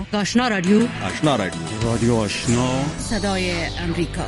آشنا رادیو آشنا صدای امریکا.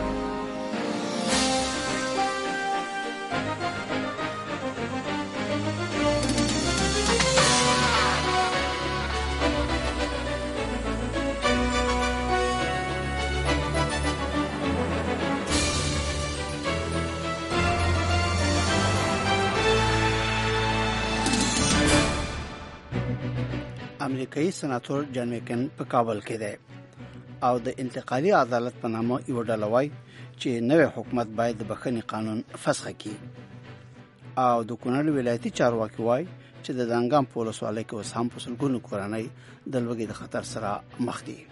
امریکایي سناتور جان میکن په کابل کې دی او د انتقالي عدالت په نامه یو ډله وایي چې نوی حکومت باید د بخښنې قانون فسخ کړي او د کونړ ولایتي چارواکي وایي چې د دانګام په ولسوالۍ کې اوس هم په سلګونو کورنۍ د لوږې د خطر سره مخ دي.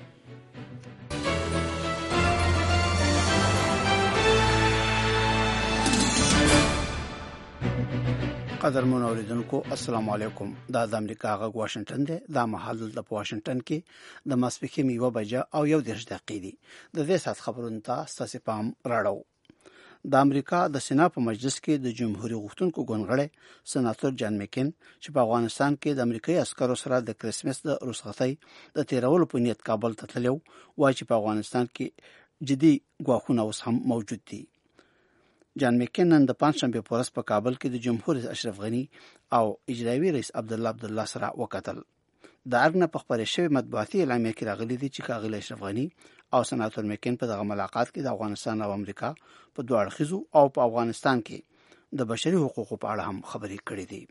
قدرمن اوریدونکو السلام علیکم. دا د امریکا غږ واشنگټن دی. دا مهال د واشنگټن کې د ماسپښین 1:00 او 1:10 دي. د دې سات خبرونو ته ستاسو پام راړو. د امریکا د سېنات په مجلس کې د جمهوریت غوښتونکو ګوندغړی سناتور جان میکن چې په افغانستان کې د امریکایي عسکرو سره د کرسمس د رخصتۍ د تیرولو په نیت کابل ته تللی وایي چې په افغانستان کې جدي ګواښونه اوس هم موجود دي. جان میکن نن د پنځشنبه په ورځ په کابل کې د جمهور اشرف غنی او اجرایي رئیس عبدالله سره وکتل. د ارګ نه په خبرې شوی مطبوعاتي اعلامیه کې راغلي دي چې ښاغلی اشرف غنی او سناتور میکن په دغه ملاقات کې د افغانستان او امریکا په دوه اړخیزو او په افغانستان کې د بشري حقوقو په اړه هم خبرې کړې دي.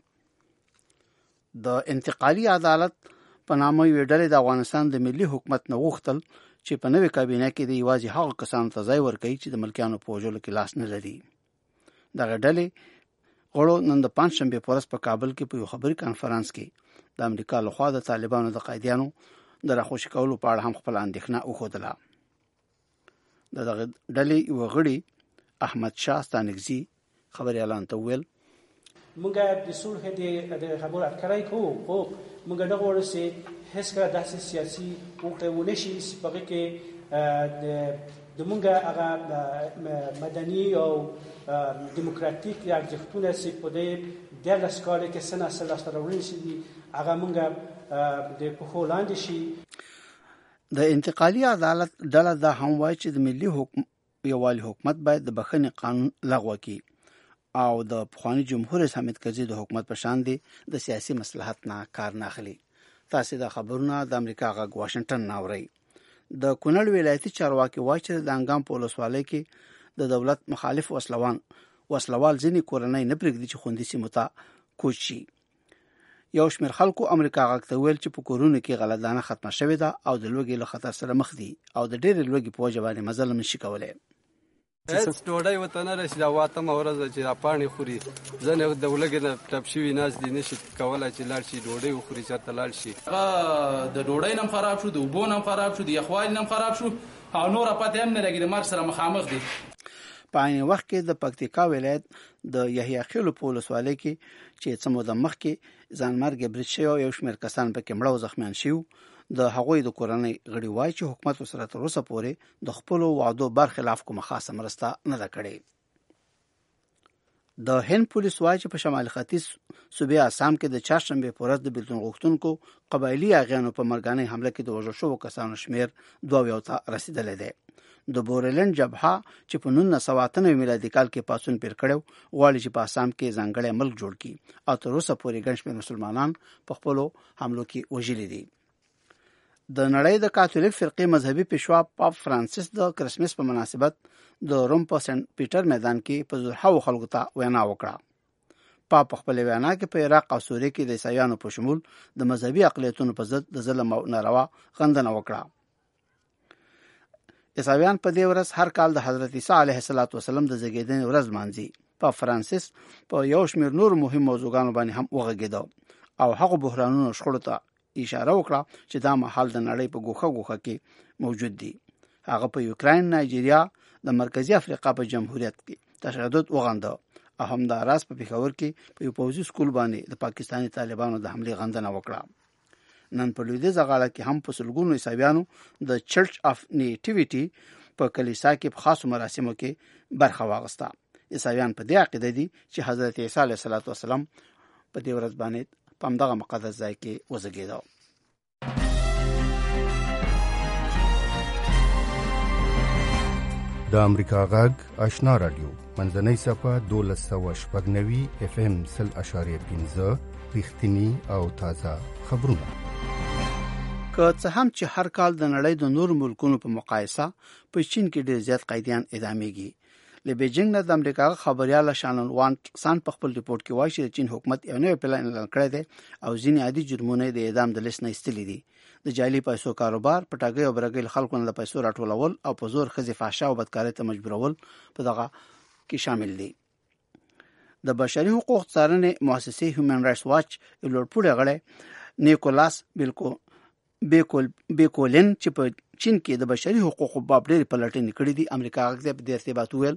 د انتقالي عدالت په نامه یو ډلې د افغانستان د ملي حکومت نه غوښتل چې په نوې کابینه کې د یوازې هغو کسانو ته ځای ورکړي چې د ملکیانو په وژلو کې لاس نه لري. دغه ډلې غړو نن د پنځشنبه په ورځ په کابل کې په یو خبري کانفرنس کې د امریکا لخوا د طالبانو د قایدانو د راخوشي کولو په اړه هم خپل اندېښنه وښودله. دغه ډلې یو غړي احمد شاه ستانکزي خبري اعلان ته ویل موږ د صلح د خبرو اتکړای کوو خو موږ دغه ورسې هیڅ کله داسې سیاسي وکړونه شي چې کې د موږ هغه مدني او دیموکراتیک ارزښتونه چې په دې د لاسکاله کې سنا سره راوړل شي هغه موږ د پخو لاندې شي. د انتقالي عدالت ډله دا هم وایي چې د ملي یووالي حکومت باید د بخښنې قانون لغوه کړي او د پخوانی جمهور رئیس حامد کرزي د حکومت په شان دی د سیاسي مصلحت نه کار نه اخلي. تاسو د خبرونه د امریکا غږ واشنگټن ناوړي. د کونړ ولایتي چارواکي وایي چې د انګام په ولسوالۍ کې د دولت مخالف وسلوال ځینې کورنۍ نه پرېږدي چې خوندي سیمو ته کوچ شي. یو شمېر خلکو امریکا غږ ته ویل چې په کورونو کې غلهدانه ختمه شوې ده او د لوږې له خطر سره مخ دي او د ډېرې لوږې په وجه باندې مزل نشي کولی. هیڅ ډوډۍ ورته نه رسي. دا واتمه ورځ چې دا پاڼې خوري ځنې د لوږې نه ټپ شوي ناست دي نشي کولی چې لاړ شي ډوډۍ وخوري چېرته لاړ شي. د ډوډۍ نه هم خراب شو، د اوبو نه هم خراب شو، د یخوالي نه هم خراب شو او نوره پاتې هم نه لګي د مرګ سره مخامخ دي. په عین وخت کې د پکتیکا ولایت د یحیی خیلو په ولسوالۍ کې چې څه موده مخکې ځانمرګ برید شوی او یو شمېر کسان پکې مړه او زخمیان شوي د هغوی د کورنۍ غړي وایي چې حکومت ورسره تر اوسه پورې د خپلو وعدو برخلاف کومه خاصه مرسته نه ده کړې. د هند پولیس وایي چې په شمال ختیځ صوبې آسام کې د چهارشنبې په ورځ د بیلتون غوښتونکو قبایلي اغیانو په مرګانۍ حمله کې د وژل شوو کسانو شمېر 22 ته رسیدلی دی. د بورلند جبهه چې په 1998 میلادي کال کې پاڅون پیر کړو غواړي چې په آسام کې ځانګړی ملک جوړ کړي او تر اوسه پورې ګڼ شمېر مسلمانان په خپلو حملو کې وژلي دي. د نړۍ د کاتولیک فرقې مذهبي پیشوا پاپ فرانسیس د کرسمس په مناسبت د روم په سنت پیټر میدان کې په زرهاوو خلکو ته وینا وکړه. پاپ خپل وینا کې په عراق او سوریه کې د عیسایانو په شمول د مذهبي اقلیتونو په ضد د ظلم او ناروا غندنه وکړه. عیسایان په دې ورځ هر کال د حضرت عیسی علیه السلام د زیږیدنې ورځ لمانځي. پاپ فرانسیس په یو شمېر نور مهم موضوعګانو باندې هم وغږېده او هغه بحرانونو شخړو ته اشاره وکړه چې دا مهال د نړۍ په ګوښه کې موجود دي. هغه په یوکراین، نایجیریا، د مرکزی افریقا په جمهوریت کې تشدد وغنده او همداراز په پېښور کې په یو پوځي سکول باندې د پاکستاني طالبانو د حملې غندنه وکړه. نن په لویدیځه غاړه کې هم په سلګونو عیسویانو د چرچ اف نیټیویټي په کلیسا کې په خاصو مراسمو کې برخه واخیسته. عیسویان په دې عقیده دي چې حضرت عیسی علیه السلام په دې ورځ باندې په همدغه مقدس ځای کې وزیږېده. د امریکا غږ آشنا رادیو منځنۍ صفه 1290 FM 0.15 رښتینی او تازه خبرونه. که څه هم چې هر کال د نړۍ د نور ملکونو په مقایسه په چین کې ډېر زیات قیدیان اعدامېږي. له بیجینګ نه د امریکا خبريال شانن وان سان په خپل ریپورت کې وایي چې چین حکومت یو نوی پلان اعلان کړی دی او ځینې عادي جرمونه د اعدام د لیست نه ایستلي دي. د جعلي پیسو کاروبار، پټاګي او برګل خلکو نه د پیسو راټولول او په زور ښځې فحشا او بدکارۍ ته مجبورول په دغه کې شامل دي. د بشري حقوق څارنې مؤسسې هیومن رائټس واچ یو لوړپوړی غړی نیکولاس بیکولین چې په چین کې د بشري حقوقو باب ډېرې پلټنې کړې دي امریکا غږ په دې ارتباط ویل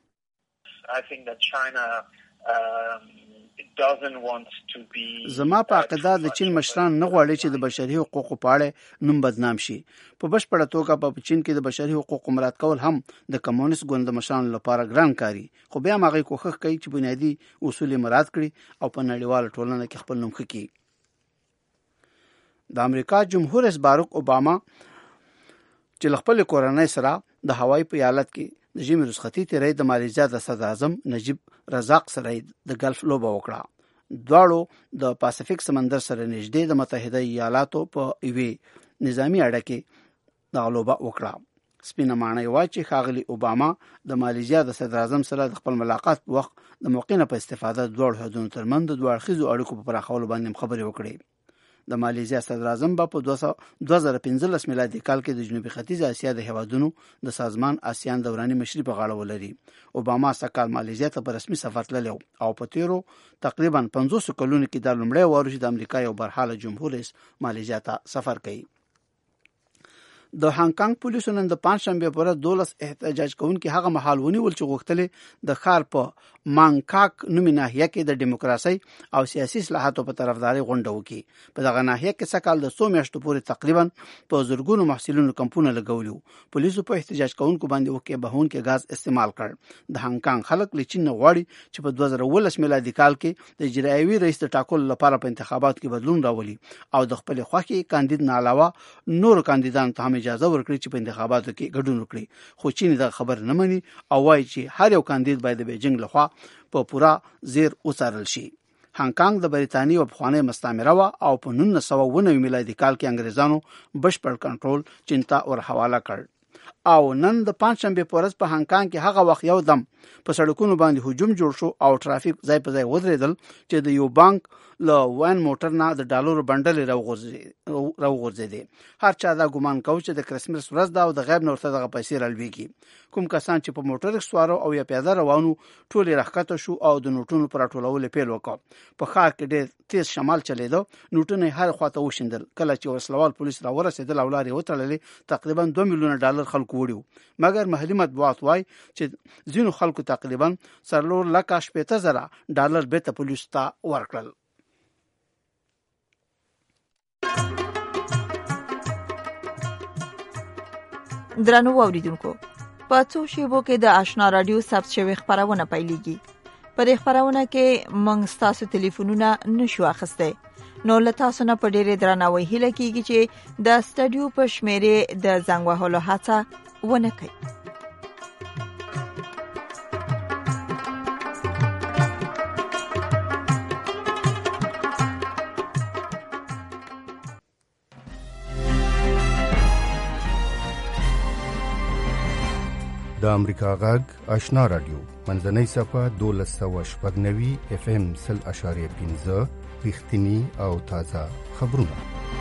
زما په عقیده د چین مشران نه غواړي چې د بشري حقوقو په اړه نوم بدنام شي. په بشپړه توګه په چین کې د بشري حقوقو مراعات کول هم د کمونیست ګوند مشرانو لپاره ګران کاری، خو بیا هغه کوښښ کوي چې بنیادی اصول مراعات کړي او په نړیواله ټولنه کې خپل نوم ښه کړي. د امریکا جمهور رئیس باراک اوباما چې خپل کورنۍ سره د هوایي په ایالت کې د ژمي رخصتي تیرې د مالیزیا د صدر اعظم نجیب رزاق سره د ګلف لوبه وکړه. دواړو د پاسفیک سمندر سره نږدې د متحده ایالاتو په یوې نظامی اډه کې د لوبه وکړه. سپینه معنی وایي چې ښاغلي اوباما د مالیزیا د صدر اعظم سره د خپل ملاقات وخت د موقع نه په استفاده دواړو هیوادونو ترمنځ د دوه اړخیزو اړیکو په پراخولو باندې خبرې وکړې. د مالیزیا صدر اعظم په 2015 میلادي کال کې د جنوبي ختیځ اسیا د هیوادونو د سازمان آسیان دوراني مشري په غاړه ولري. اوباما سکهال مالیزیا ته په رسمي سفر تللی او په تیرو تقریبا 500 کلونو کې د لومړی وار چې د امریکا یو برحاله جمهور رئیس مالیزیا ته سفر کوي. د هانګ کانګ پولیسو نن د پنځشنبه پر 12 احتجاج کوونکي هغه مهال ونیول چې غوښتل د ښار په مانګکاک نومي ناحیه کې د دیموکراسي او سیاسي اصلاحاتو په طرفداري غونډه وکړي. په دغه ناحیه کې سکهال د 100 میاشتو پورې تقریبا په زرګونو محصلینو کمپونه لګولیو. پولیسو په احتجاج کوونکو باندې وکړي بهونکي غاز استعمال کړ. د هانګ کانګ خلک له چین غواړي چې په 2019 میلادي کال کې د اجرایوي رئیس د ټاکلو لپاره په انتخاباتو کې بدلون راولي او د خپل خوښي کاندید نه علاوه نور کاندیدانو ته هم اجازه ورکړي چې په انتخاباتو کې ګډون وکړي. خو چین دا خبر نه مني او وایي چې هر یو کاندید باید د بیجینګ لخوا په پورا زیر وڅارل شي. هانګ کانګ د بریتانیا او افغاني مستعمره و او په 1990 میلادي کال کې انګريزانو بشپړ کنټرول چین ته ور حواله کړ. او نن د پنځشنبه په ورځ په هانګ کانګ کې هغه وخت یو دم په سړکونو باندې هجوم جوړ شو او ټرافیک ځای په ځای ودرېدل چې د یو بانک له وان موټر نه د ډالرو بندل راوغورځېدې. هر چا دا ګومان کوي چې د کرسمس ورځ دا او د غیب نورته دغه پیسې رالويږي. کوم کسان چې په موټر سوارو او یا پیاده روانو ټول راخته شو او د نوټونو پر ټولول پیل وکړ. په ښار کې ډېر تیز شمال چلیدو، نوټونه هر خواته وشندل. کله چې وسلوال پولیس را ورسېدل او لارې وتړلې تقریبا 2 میلیونه ډالر خلکو وړو. مګر محلي مطبوعات وایي چې ځینو خلکو تقریبا 4,80,000 ډالر بیرته پولیس ته ورکړل. درنو اوریدونکو، په څو شیبو کې د آشنا رادیو ثبت شوی خبرونه پیلېږي. په دې خبرونه کې موږ تاسو ټلیفونونه نشو اخیستی، نو له تاسو نه په ډېرې درناوي هیله کیږي چې د سټډیو په شمیرې د زنګ وهلو هڅه ونه کړئ. د امریکا غږ آشنا رادیو منځنۍ صفه 1290 FM 0.15 رښتینی او تازه خبرونه.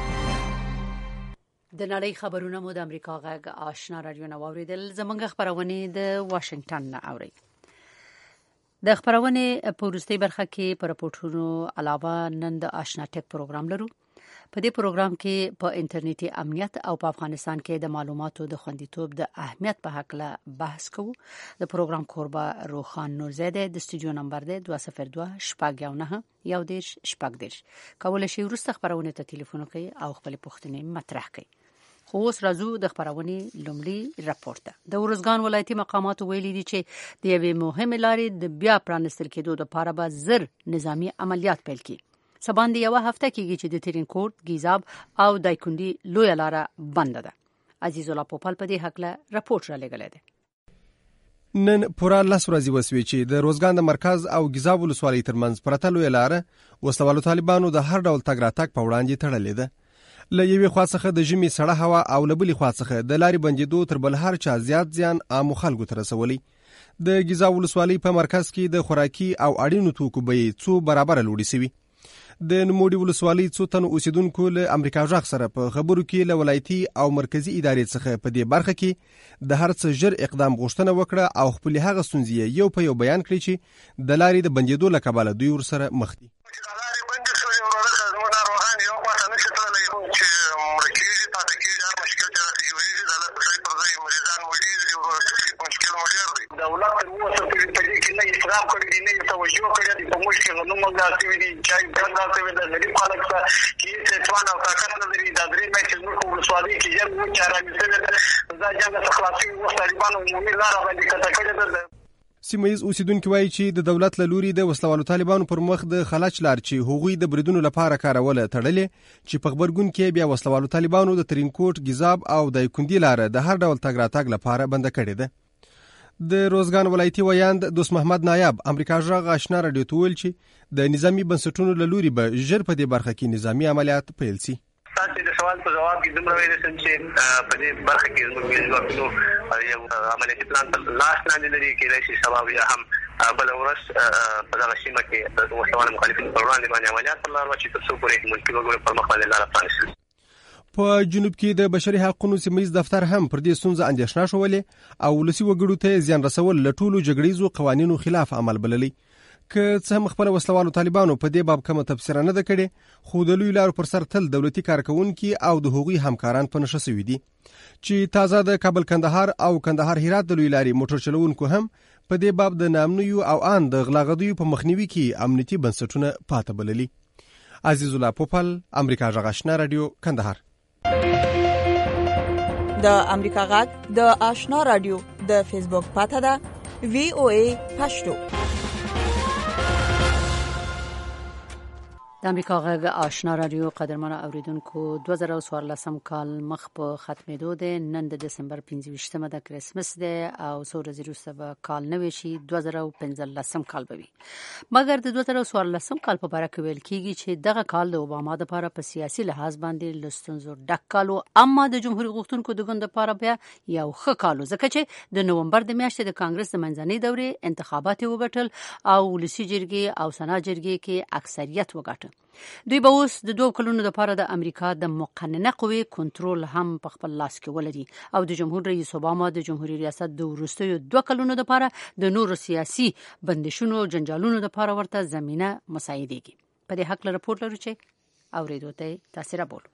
د نړۍ خبرونه مو د امریکا غږ آشنا رادیو نو اوریدل. زمونږ خبرونه د واشنگټن نه اوري. د خبرونه په وروستي برخه کې پر راپورټونو علاوه نن د آشنا ټک پروګرام لرو. په دې پروګرام کې په انټرنیټي امنیت او په افغانستان کې د معلوماتو د خوندیتوب د اهمیت په حق له بحث کوو. د پروګرام کوربه روخان نورزاده د استودیو نمبر دی 202-191-10-10 کولای شي ورسته خبرونه ته ټلیفون کوي او خپل پوښتنې مطرح کوي. خو اوس راځو د خبرونه لومړی راپورټ. د ورزګان ولایتي مقاماتو ویلي دي چې د یوې مهمه لارې د بیا پرانستل کېدو لپاره به زر نظامی عملیات پیل کړي. سباندې یو هفته کېږي چې د ترینکوټ، گیزاب او دایکندي لوی لاره بنده ده. عزیز الله پوپل په دې حق له راپورټ را لګلې ده. نن پوره 10 ورځې وسوي چې د روزګان د مرکز او ګیزاب ولسوالۍ ترمنځ پرته لویه لاره وسلوالو طالبانو د هر ډول تګ راتګ په وړاندې تړلې ده. له یوې خوا څخه د ژمي سړه هوا او له بلې خوا څخه د لارې بندېدو تر بل هر چا زیات زیان عامو خلکو ته رسولی. د ګیزاب ولسوالۍ په مرکز کې د خوراکي او اړینو توکو بیې څو برابره لوړې شوي. د نوموړي ولسوالۍ څو تنو اوسیدونکو له امریکا غږ سره په خبرو کې له ولایتي او مرکزی ادارې څخه په دې برخه کې د هر څه ژر اقدام غوښتنه وکړه او خپل هغه ستونزې یو په یو بیان کړي چې د لارې د بندېدو له کبله دوی ورسره مخ دي. دولت نو څه په دې کې نه اسراف کړی نه توجه کړی په موږ کې نو موږ راځي دي چې څنګه څه د غریب خلک څخه چې څه توان او طاقت نه لري د درې مې چې موږ په سوالي کې یو مو چاره مثلا دا ځکه خلاصي و طالبانو عمومي لار باندې کته کړی ده. سیمه ییز اوسیدونکو وایي چې د دولت له لوري د وسلوالو طالبانو پر مخ د خلچ لار چې هغوی د بریدونو لپاره کاروله تړلې چې په خبرګون کې بیا وسلوالو طالبانو د ترینکوټ ګیزاب او د کندي لار د هر ډول تګ راتګ لپاره بند کړې ده. د روزګان ولایتي ویاند دوست محمد نایب امریکا غږ آشنا رادیو ته ویل چې د نظامی بنسټونو له لوري به ژر په دې برخه کې نظامی عملیات پیل شي. تاسو د سوال په جواب کې دومره ویل چې په دې برخه کې موږ ځوابونه یو عملیاتي پلان په لاس باندې لري کې راشي سبب یا هم بل ورځ په دغه سیمه کې د وسلوال مخالفین پر وړاندې باندې عملیات پر لار واچي تر څو پورې ملکي وګړو پر مخ باندې لار پرانیستل. په جنوب کې د بشري حقوقو سیمه ییز دفتر هم پر دې ستونزه اندېښنه شولې او ولسي وګړو ته زیان رسول له ټولو جګړیزو قوانینو خلاف عمل بللی. که څه هم خپل وسلوالو طالبانو په دې باب کومه تفسیر نه ده کړې خو د لوی لارو پر سر تل دولتي کارکونکي او د هغوی همکاران په نشه سوي دي چې تازه د کابل کندهار او کندهار هرات د لوی لارې موټر چلوونکو هم په دې باب د نامنیو او ان د غلاغدیو په مخنیوي کې امنیتي بنسټونه پاته بللی. عزیز الله پوپل، امریکا غږ آشنا رادیو، کندهار. د امریکا غږ د آشنا رادیو د فیسبوک پاته ده VOA پښتو. د امریکا غږ آشنا رادیو قدرمنو اوریدونکو 2014 کال مخ په ختمېدو ده. نن د دسمبر 25مه د کریسمس ده او څو ورځې وروسته به کال نوی شي 2015 کال به وي. مګر د 2014 کال په اړه ویل کیږي چې دغه کال د اوباما لپاره په سیاسي لحاظ باندې لستونزو ډک کال، اما د جمهوریت غوښتونکو د ګوند لپاره بیا یو ښه کال، ځکه چې د نومبر د میاشتې د کانګرس د منځنۍ دورې انتخابات وګټل او ولسي جرګې او سنا جرګې کې اکثریت وګټل. دوی به اوس د 2 کلونو لپاره د امریکا د مقننه قوې کنټرول هم په خپل لاس کې ولري او د جمهور رئیس اوباما د جمهوریت ریاست د وروستیو 2 کلونو لپاره د نورو سیاسي بندشونو او جنجالونو لپاره ورته زمينه مساعدېږي. په دې حق له راپور لرو چې اوریدو ته تاثیر بول.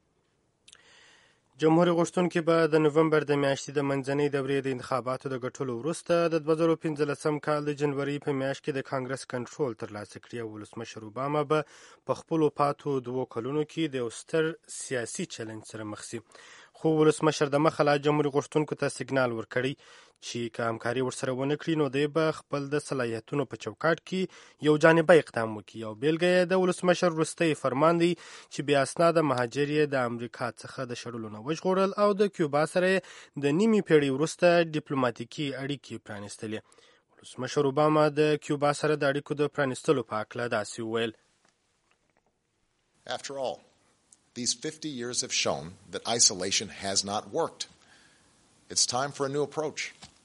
جمهور غوښتونکي به د نومبر د میاشتې د منځنۍ دورې د انتخاباتو د ګټلو وروسته د 2015 کال د جنوري په میاشت کې د کانګرس کنټرول ترلاسه کړي او ولسمشر اوباما به په خپلو پاتو 2 کلونو کې د یو ستر سیاسي چلنج سره مخ شي. خو ولسمشر د مخه لا جمهور غوښتونکو ته سیګنال ورکړی چې که همکاري ورسره ونه کړي نو دوی به خپل د صلاحیتونو په چوکاټ کې یو جانبي اقدام وکړي. او بیلګه یې د ولسمشر وروستی فرمان دی چې بې اسناده مهاجر یې د امریکا څخه د شړلو نه وژغورل او د کیوبا سره د نیمې پیړۍ وروسته ډیپلوماټیکي اړیکې پرانیستلې. ولسمشر اوباما د کیوبا سره د اړیکو د پرانیستلو په هکله داسې وویل: After all, these 50 years have shown that isolation has not worked. It's time for a new approach.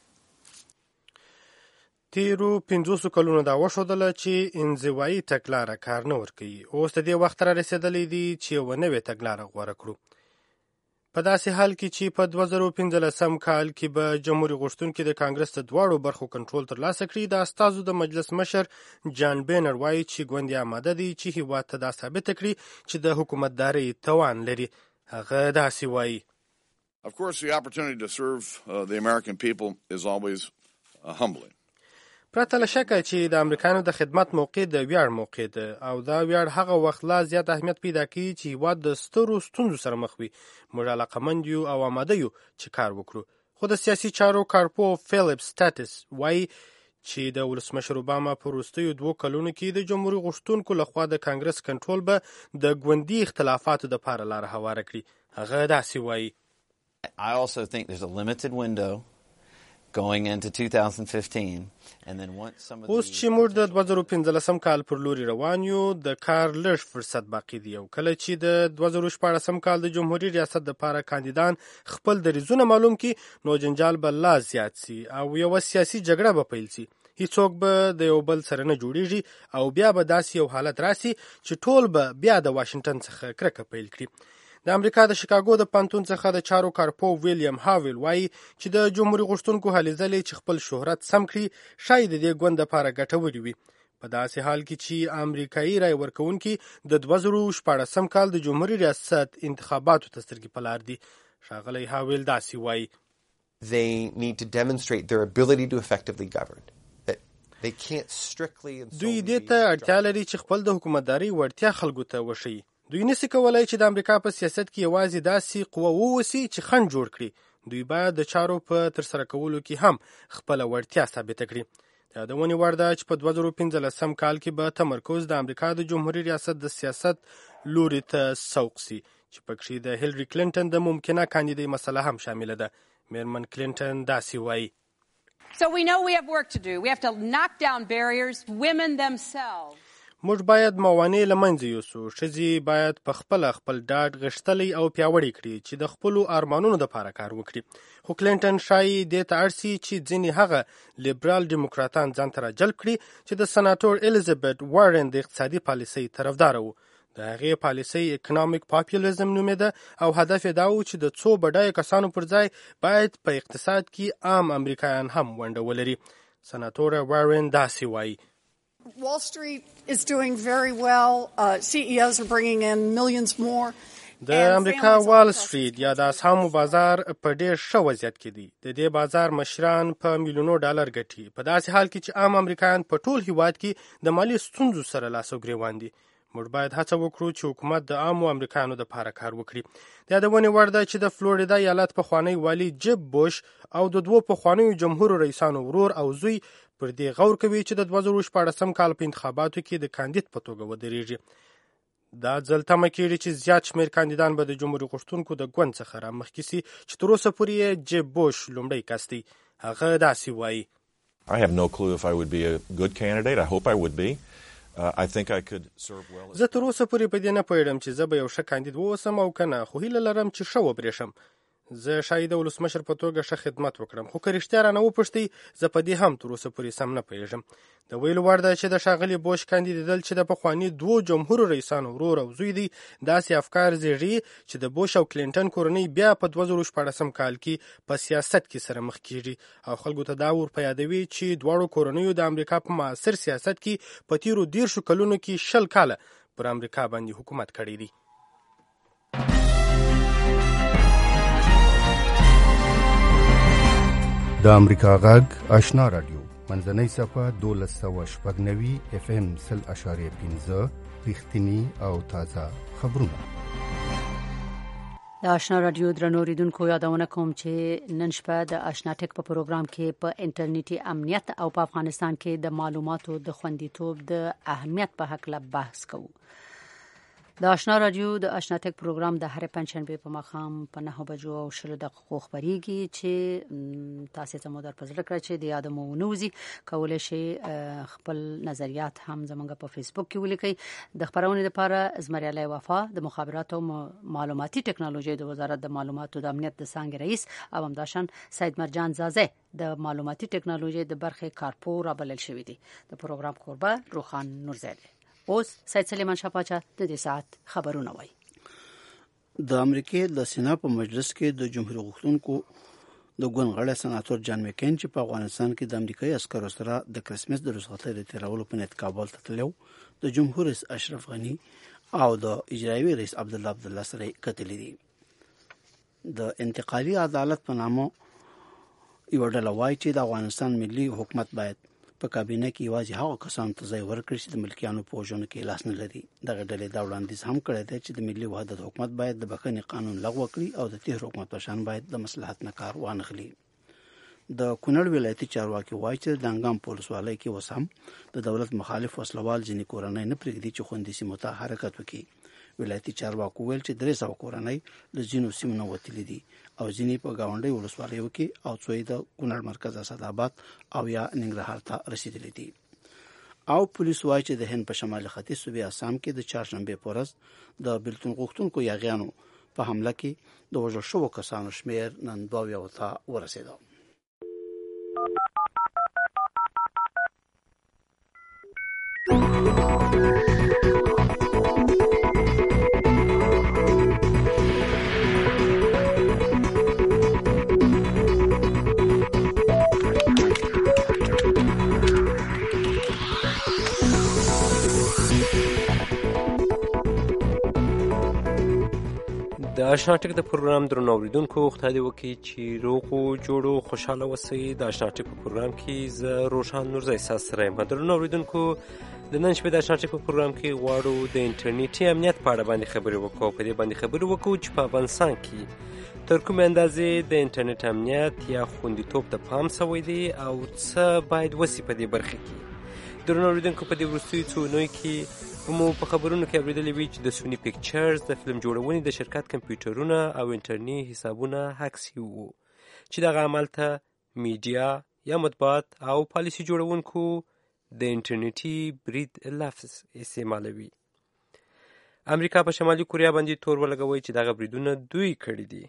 تیرو 50 کلونو دا وښودله چې انزوایي تګلاره کار نه ورکوي. اوس د دې وخت را رسېدلی دی چې یوه نوې تګلاره غوره کړو. په داسې حال کې چې په 2015 کال کې به جمهور غوښتونکي د کانګرس د دواړو برخو کنټرول ترلاسه کړي، د استازو د مجلس مشر جان بینر وایي چې ګوند یې آماده دی چې هیواد ته دا ثابته کړي چې د حکومتدارۍ توان لري. هغه داسې وایي: Of course, the opportunity to serve the American people is always humbling. پرته له شکه چې د امریکانو د خدمت موقع د ویاړ موقع ده او دا ویاړ هغه وخت لا زیات اهمیت پیدا کوي چې هیواد د سترو ستونزو سره مخ وي. موږ علاقمند یو او آماده یو چې کار وکړو. خو د سیاسي چارو کارپو فیلیپ سټاتس وایي چې د ولسمشر اوباما په وروستیو 2 کلونو کې د جمهور غوښتونکو لخوا د کانګرس کنټرول به د ګوندي اختلافاتو دپاره لاره هواره کړي. هغه داسې وایي: I also think there's a limited window going into 2015. And then once some of the اوس چې موږ د 2015 کال پر لوري روان یو د کار لږ فرصت باقی دی او کله چې د 2014 کال د جمهوریت ریاست لپاره کاندیدان خپل دریځونه معلوم کړي نو جنجال به لا زیات سي او یو سیاسي جګړه به پیل سي. هیڅوک به د یو بل سره نه جوړیږي او بیا به داسې یو حالت راسي چې ټول به بیا د واشنگټن څخه کرکه پیل کړي. د امریکا د شیکاګو د پانتون څخه د چارو کارپو ویلیام هاویل وایي چې د جمهوریت غوښتونکو هلې ځلې چې خپل شهرت سم کړي شاید د دې ګوند لپاره ګټورې وي په داسې حال کې چې امریکایي رای ورکوونکي د 2014 کال د جمهوریت ریاست انتخاباتو ته سترګې په لار دي. ښاغلی هاویل داسې وایي They need to demonstrate their ability to effectively govern. They can't strictly دوی دې ته اړتیا لري چې خپل د حکومتداري وړتیا خلکو ته وښيي. دوی نشي کولای چې د امریکا په سیاست کې یوازې داسې قوه ووسی چې خنډ جوړ کړي. دوی باید د چارو په ترسره کولو کې هم خپل وړتیا ثابت کړي. دا د ونی ورده چې په 2015 کال کې به تمرکز د امریکا د جمهوریت ریاست د سیاست لوري ته سوق سي چې پکې د هیلری کلینټن د ممکنه کاندیدای مسله هم شامل ده. میرمن کلینټن داسې وایي So we know we have work to do. We have to knock down barriers. Women themselves. موږ باید موانع له منځه یوسو. ښځې باید په خپل ډاډ غښتلی او پیاوړی کړي چې د خپلو ارمانونو لپاره کار وکړي. خو کلینټن شایي دې ته اړ سي چې ځینې هغه لیبرال ډیموکراتان ځان ته راجلب کړي چې د سناتور الیزابت وارن د اقتصادي پالیسۍ طرفداره وو. د هغې پالیسۍ اکنامیک پاپولیزم نومېده او هدف یې دا و چې د څو بډایه کسانو پر ځای باید په اقتصاد کې عام امریکایان هم ونډه ولري. سناتور وارن داسې وایي Wall Street is doing very well. CEOs are bringing in millions more. د امریکا وال سټریټ یا د اسهامو بازار په ډیر ښه وضعیت کې دی. د دې بازار مشران په میلیونو ډالر ګټي په داسې حال کې چې عام امریکایان په ټول هیواد کې د مالی ستونزو سره لاس او ګریوان دي. موږ باید هڅه وکړو چې حکومت د عامو امریکایانو لپاره کار وکړي. دا د ونې وړ ده چې د فلوریدا ایالت پخوانی والي جب بوش او د دوو پخوانیو جمهور رئیسانو ورور او زوی پر دې غور کوي چې د 2014 کال په انتخاباتو کې د کاندید په توګه ودرېږي. دا ځل تمه کېږي چې زیات شمېر کاندیدان به د جمهوریت غوښتونکو د ګوند څخه رامخکې سي چې تر اوسه پورې یې جب بوش لومړی کس دی. هغه داسې وایي I have no clue if I would be a good candidate. I hope I would be. I think I could serve well. زه تر اوسه پورې په دې نه پوهېږم چې زه به یو ښه کاندید واوسم او که نه، خو هیله لرم چې ښه وبرېښم. زه شاید د ولسمشر په توګه ښه خدمت وکړم، خو که رښتیا رانه وپوښتئ زه په دې هم تر اوسه پورې سم نه پوهېږم. د ویلو وړ ده چې د ښاغلي بوش کاندیدېدل چې د پخواني دوو جمهورو رئیسانو ورور او زوی دی داسې افکار زېږي چې د بوش او کلینټن کورنۍ بیا په 2014 کال کې په سیاست کې سره مخ کېږي او خلکو ته دا ور په یادوي چې دواړو کورنیو د امریکا په معاصر سیاست کې په تیرو 10 کلونو کې 20 کاله پر امریکا باندې حکومت کړی دی. د امریکا غږ آشنا رادیو منځنۍ صفه 1290 FM 0.5 رښتینی او تازه خبرونه. د آشنا رادیو درنو ریدونکو یادونه کوم چې نن شپه د آشنا ټک په پروګرام کې په انټرنیټي امنیت او په افغانستان کې د معلوماتو د خوندیتوب د اهمیت په حق له بحث کوو. د آشنا رادیو د آشنا ټک پروګرام د هر پنځشنبه په ماښام په 9 بجو او 10 دقیقو خبريږي چې تاسو ته مو در پزړه کړی چې د یادمو ونوزي کولای شي خپل نظریات هم زمونږ په فیسبوک کې ولیکئ. د خبرونې لپاره زمریالی وفا د مخابرات او معلوماتي ټکنالوژي د وزارت د معلوماتو د امنیت د څنګه رئیس او همداشان سید مرجان زازه د معلوماتي ټکنالوژي د برخې کارپو را بلل شوی دی. د پروګرام کوربه روخان نورزاده. اوس سید سلیمان شاپاچا د دې ساعت خبرونه وایي. د امریکې د سنا په مجلس کې د جمهوریت غوښتونکو د ګوند غړی سناتور جان مکین چې په افغانستان کې د امریکایي عسکرو سره د کرسمس د رخصتۍ د تیرولو په نیت کابل ته تللی، د جمهور رئیس اشرف غنی او د اجرایي رئیس عبدالله سره کتلي دي. د انتقالي عدالت په نامه یو ډله وایي چې د افغانستان ملي حکومت باید په کابینه کې یوازې هغه کسانو ته ځای ورکړي چې د ملکیانو په وژنو کې لاس نه لري. دغه ډلې دا وړاندیز هم کړی دی چې د ملي وحدت حکومت باید د بخښنې قانون لغوه کړي او د تیر حکومت په شان باید د مصلحت نه کار وانخلي. د کونړ ولایتي چارواکي وایي چې د دانګام په ولسوالۍ کې اوس هم د دولت مخالف وسلوال ځینې کورنۍ نه پرېږدي چې خوندي سیمو ته حرکت وکړي. ولایتي چارواکو ویل چې 300 کورنۍ له ځینو سیمو نه وتلي دي او ځینې په گاونډي ولسوالیو کې او څوی د کونړ مرکز اسداباد او یا ننګرهار ته رسیدلي دي. او پولیس وايي چې د هند په شمالي ختیځ صوبې آسام کې د چهارشنبه په ورځ د بیلتون غوښتونکو یاغیانو په حمله کې د وژل شوو کسانو شمېر نن 22 ته ورسېده. د آشنا ټک د پروګرام درنو اوریدونکو خدای دې وکړي چې روغ او جوړ او خوشاله اوسئ. د آشنا ټک په پروګرام کې زه روشان نورزی ساس سره یم. درنو اوریدونکو د نن شپې د آشنا ټک په پروګرام کې غواړو د انټرنیټي امنیت په اړه باندې خبرې وکړو. په دې باندې خبرې وکړو چې په افغانستان کې تر کومې اندازې د انټرنیټ امنیت یا خوندیتوب ته پام شوی دی او څه باید وشي په دې برخه کې. درنو اوریدونکو په دې وروستیو څو اونیو کې مو په خبرونو کې اورېدلې وي چې د سونی پکچرز د فلم جوړونې د شرکت کمپیوټرونه او انټرنیټ حسابونه هک شوي وو چې دغه عمل ته میډیا یا مطبوعات او پالیسي جوړونکو د انټرنیټي برید لفظ استعمالوي. امریکا په شمالي کوریا باندې تور ولګوي چې دغه بریدونه دوی کړي دي.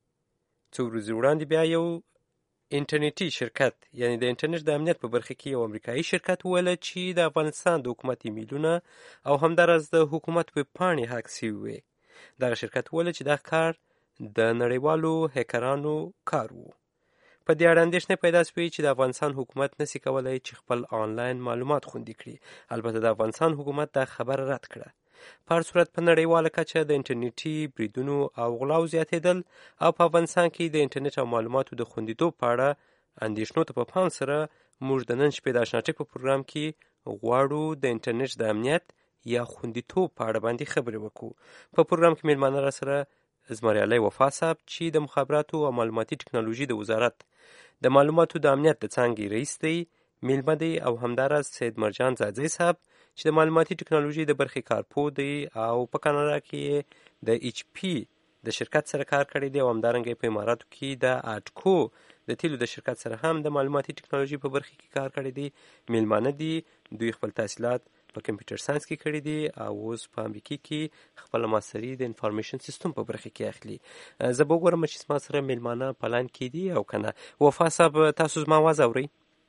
څو ورځې وړاندې بیا یو انټرنیټي شرکت یعنی د انټرنیټ د امنیت په برخه کې یو امریکایي شرکت ویل چې د افغانستان د حکومت ایمیلونه او همدارس د حکومت ویب پاڼې هک شوي وي. دغه شرکت ویل چې دا کار د نړیوالو هکرانو کار وو. په دې اړه اندېښنه پیدا شوې چې د افغانستان حکومت نشي کولای چې خپل آنلاین معلومات خوندي کړي. البته د افغانستان حکومت دا خبره رد کړه. په هر صورت په نړیواله کچه د انټرنیټي بریدونو او غلاو زیاتېدل او په افغانستان کې د انټرنیټ او معلوماتو د خوندیتوب په اړه اندېښنو ته په پام سره موږ د نن شپې د آشنا ټک په پروګرام کې غواړو د انټرنیټ د امنیت یا خوندیتوب په اړه باندې خبرې وکړو. په پروګرام کې میلمانه را سره زمریالی وفا صاحب چې د مخابراتو او معلوماتي ټکنالوژي د وزارت د معلوماتو د امنیت د څانګې رئیس دی، میلمه دی، او همداراز سید مرجان زاځی صاحب چې د معلوماتي ټکنالوژي د برخې کارپوه دی او په کاناډا کې د ایچ پی د شرکت سره کار کړی دی او همدارنګه په اماراتو کې د اټکو د تیلو د شرکت سره هم د معلوماتي ټکنالوژي په برخه کې کار کړی دی. میلمانه دي، دوی خپل تحصیلات په کمپیوټر ساينس کې کړی دي او اوس په امریکا کې خپل ماستري د انفارمیشن سیستم په برخه کې اخلي. زه به وګورم چې ما سره میلمانه پلان کې دي او کنه. وفا صاحب تاسو زما आवाज اورئ؟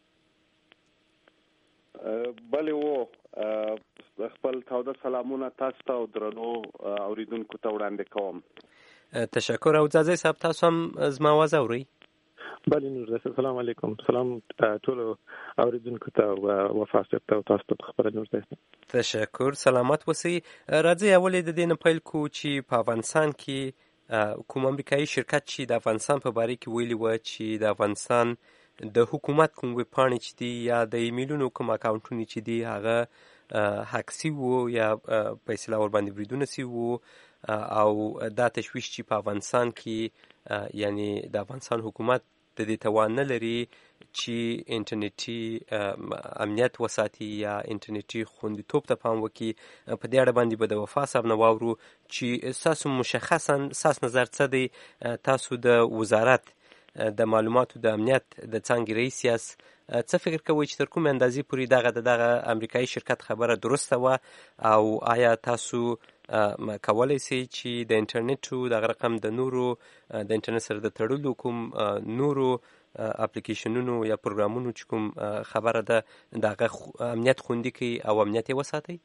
بله وو خپل تاوده سلامونه تاسو ته او درنو اوریدونکو ته وړاندې کوم. تشکر. او زاځی صاحب تاسو هم زما आवाज اورئ؟ بله نور السلام علیکم. سلام ټول اوریدونکو ته او وفا صاحب ته تاسو ته خبره نور ده. تشکر. سلامت اوسئ. راځي اولې د دې نه پیل کو چې په افغانستان کې کوم امریکایي شرکت چې د افغانستان په باره کې ویلي و چې د افغانستان د حکومت کوم ویب پاڼې چې دي یا د ایمیلونو کوم اکاونټونه چې دي هغه هک شوي وو یا په اصطلاح ورباندې بریدونه شوي وو او دا تشویش چې په افغانستان کې یعنی د افغانستان حکومت د دې توان نه لري چې انټرنیټي امنیت وساتي یا انټرنیټي خوندیتوب ته پام وکړي. په دې اړه باندې به د وفا صاحب نه واورو چې تاسو مشخصا ساس نظر څه دی. تاسو د وزارت د معلوماتو د امنیت د څانګې رئیس یاست، څه فکر کوئ چې تر کومې اندازې پورې دغه امریکایي شرکت خبره درسته وه او آیا تاسو کولی شئ چې د انټرنیټو دغه رقم د نورو د انټرنیټ سره د تړلو کوم نورو اپلیکیشنونو یا پروګرامونو چې کوم خبره ده دغه امنیت خوندي کړي او امنیت یې وساتئ؟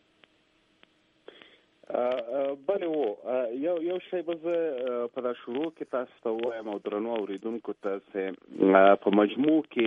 بله وو یو شی به زه په دا شروع کې تاسو ته ووایم او درنو اوریدونکو ته چې په مجموع کې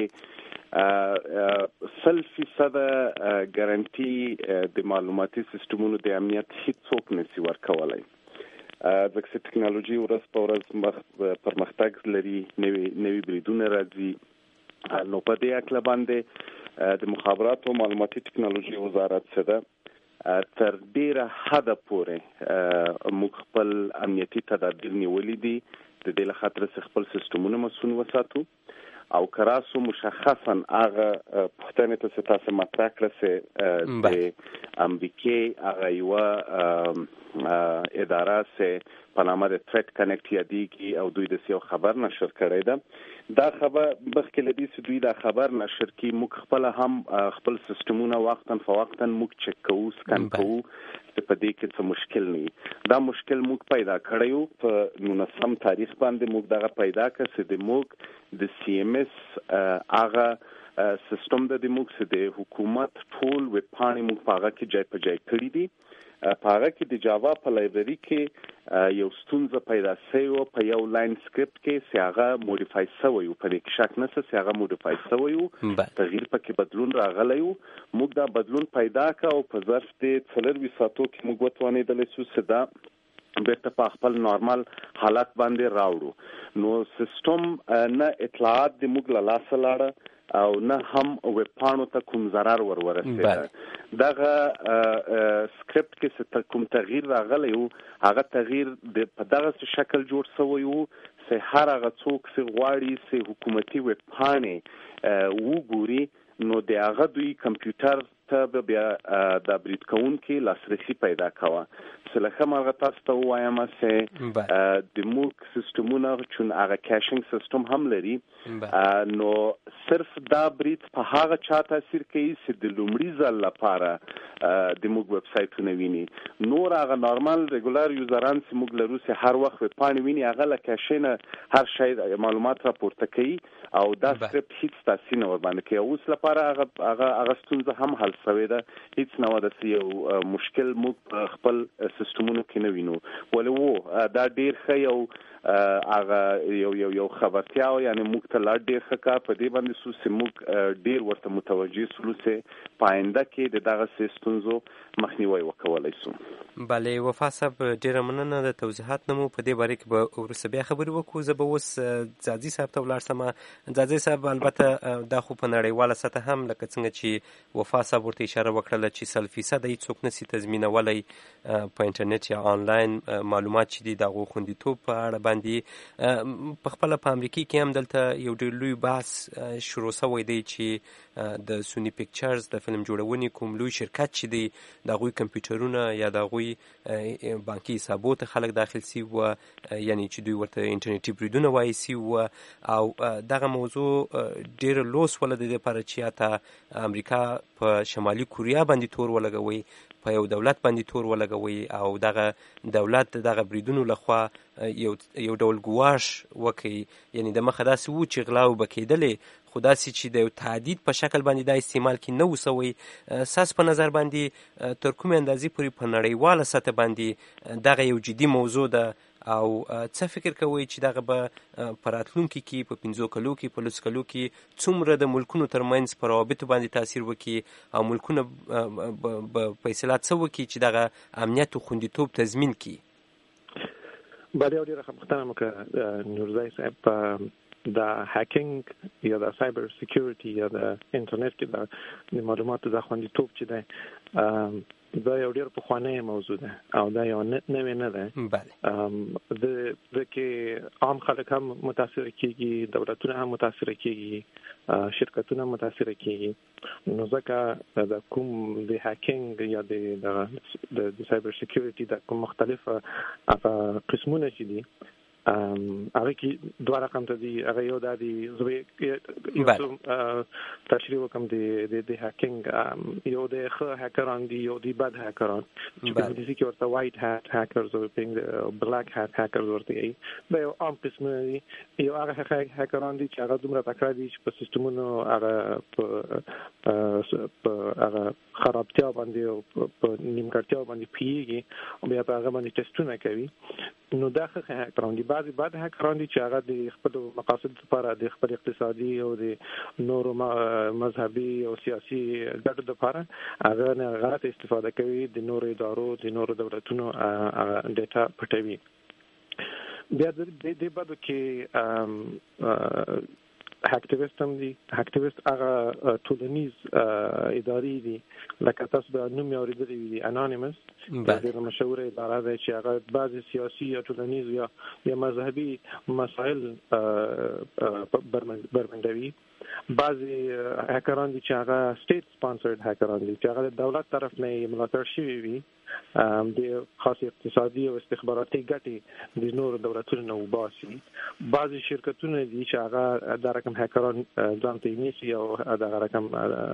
100% ګارانټي د معلوماتي سیستمونو د امنیت هیڅوک نشي ورکولای. ځکه چې ټکنالوژي ورځ په ورځ پرمختګ لري، نوي بریدونه راځي. نو په دې اړه باندې د مخابراتو او معلوماتي ټکنالوژي وزارت څخه تر ډیره حد پورې موږ خپل امنیتي تدابیر نیولې دي د دې لپاره چې خپل سیستمونه مسؤل وساتو او کراسو مشخصا هغه پښتنې ته تاسو مطرح کړه چې د امریکای هغه یو اداره چې په نامه د تھریټ کنیکټ یادېږي او دوی د یو خبر نشر کړی ده. دا خبر بخکې لدی چې دوی دا خبر نشر کی موږ خپل هم خپل سیستمونه وختاً فوقتاً موږ چک کوو سکن کوو چې په دې کې څه مشکل نه دا مشکل موږ پیدا کړیو په 19 تاریخ باندې موږ دغه پیدا کړ چې د موږ د سی ام اس هغه سیستم د موږ چې د حکومت ټول ویب پاڼې موږ هغه کې ځای په ځای کړی دي. په هغه کې د جاوا په لایبرری کې یو ستونزه پیدا شوی په یو لاین سکرپټ کې چې هغه موډیفای شوی په دې کې شک نشته چې هغه موډیفای شوی تغییر پکې بدلون راغلی موږ دا بدلون پیدا کړ او په ظرف د 4 ساعتو کې موږ وتوانېدل چې دا بیرته په خپل نارمال حالت باندې راوړو. نو سیستم نه اطلاعات د موږ له لاسه لاړه او نه هم ویب پاڼو ته کوم ضرر ورسېده. دغه سکرپټ کې کوم تغییر راغلی هغه تغییر په دغه شکل جوړ شوی چې هر هغه څوک چې غواړي چې حکومتي ویب پاڼې وګوري نو د هغه دوی کمپیوټر ته بیا د برید کوونکي لاسرسي پیدا کوه. لکه مرغه تاسو ته وایم چې د موږ سیستمونه چې هغه کیشینګ سیستم هم لري نو صرف دا برید په هغه چا تاثیر کوي چې د لومړي ځل لپاره د موږ ویب سایټونه ویني. نور هغه نارمال ریګولر یوزران چې موږ لرو چې هر وخت ویب پاڼې ویني هغه له کیشینه هر شی معلومات راپورته کوي او دا سکرپټ هیڅ تاثیر نه ور باندې کوي. اوس لپاره هغه ستونزه هم حل شوې ده. هیڅ نه ودا چې یو مشکل موږ خپل سیستمونو کې نه وینو ولې دا ډیر ښه هغه یو خبرتیا یعنی موږ ته لا ډیر ښه کار په دې باندې سو چې موږ ډیر ورته متوجي سو چې پاینده کې دغه سیستمونو مخنیوي وکولای شو. بله وفا صاحب ډیره مننه د توضیحات نمو په دې باره کې به ورسره بیا خبرې وکړو. زه به اوس ځاځي صاحب ته ولاړ شم. ځاځي صاحب البته دا خو په نړیواله سطح هم لکه څنګه چې وفا صاحب ورته اشاره وکړله چې 100% هیڅوک نشي تضمینولی په انټرنیټ یا آنلاین معلومات چې دي د هغو خوندیتوب په اړه باندې په خپله په امریکا کې هم دلته یو ډېر لوی بحث شروع شوی دی چې د سونی پکچرز د فلم جوړونې کوم لوی شرکت چې دی د هغوی کمپیوټرونه یا د هغوی بانکي حسابو ته خلک داخل سي یعنی چې دوی ورته انټرنیټي بریدونه وایي سي او دغه موضوع ډېره لوس وله د دې لپاره چې یا ته امریکا په شمالي کوریا باندې تور ولګوي په یو دولت باندې تور ولګوي او دغه دولت دغه بریدونو لخوا یو ډول ګواښ وکړي. یعنی د مخه داسې و چې غلا به کېدلې خو داسې چې د یو تهدید په شکل باندې دا استعمال کې نه و سوی. ستاسو په نظر باندې تر کومې اندازې پورې په نړیواله سطح باندې دغه یو جدي موضوع ده او څه فکر کوئ چې دغه به په راتلونکي کې په 15 کلو کې په 20 کلو کې څومره د ملکونو ترمنځ په روابطو باندې تاثیر وکړي او ملکونه به فیصله څه وکړي چې دغه امنیت او خوندیتوب تضمین کړي؟ بله ډېره ښه پوښتنه مو کړه نورزی صاحب. د هیکینګ یا د سایبر سکیورټي یا د انټرنیټ کې د معلوماتو د خوندیتوب چې دی دا یو ډېر پخوانی موضوع ده او دا یو نوی نه ده. د کې عام خلک هم متاثر کیږي، دولتونه هم متاثر کیږي، شرکتونه متاثر کیږي. نو ځکه د کوم د هیکینګ یا د سایبر سکیورټي د کوم مختلف قسمونه چې دي هغه کې دوه رقم ته دي. هغه یو د تشریح وکم د هیکینګ یو د ښه هیکران دي یو د بد هیکران چې په انګلیسي کې ورته وایټ هات هیکرز او بلاک هات هیکرز ورته وایي. دا یو عام قسم دي. یو هغه هیکران دي چې هغه دومره تکړه دي چې په سیستمونو هغه هغه خرابتیا باندې او په نیمګړتیا باندې پیږي او بیا په هغه باندې ټیسټونه کوي. نو دا ښه هیکران دي. بعضې بد هیکران دي چې هغه د خپلو مقاصدو لپاره د خپل اقتصادي او د نورو مذهبي او سیاسي ګټو لپاره هغه نه غلط استفاده کوي، د نورو ادارو د نورو دولتونو ډیټا پټوي. بیا د بدو کې اکټیویست هم دي. اکټیویست هغه ټولنیز ادارې دي لکه تاسو به نوم یې اورېدلی وي انانیمس، ډېره مشهوره اداره ده چې هغه بعضې سیاسي یا ټولنیز یا مذهبي مسایل بربنډوي. بعضې هکران دي چې هغه سټیټ سپانسرډ هکران دي چې هغه د دولت طرف نه ملاتړ شوي وي، د خاص اقتصادي او استخباراتي ګټې د نورو دولتونو نه وباسي. بعضې شرکتونه دي چې هغه دا رقم هکران ځان ته نیسي او دغه رقم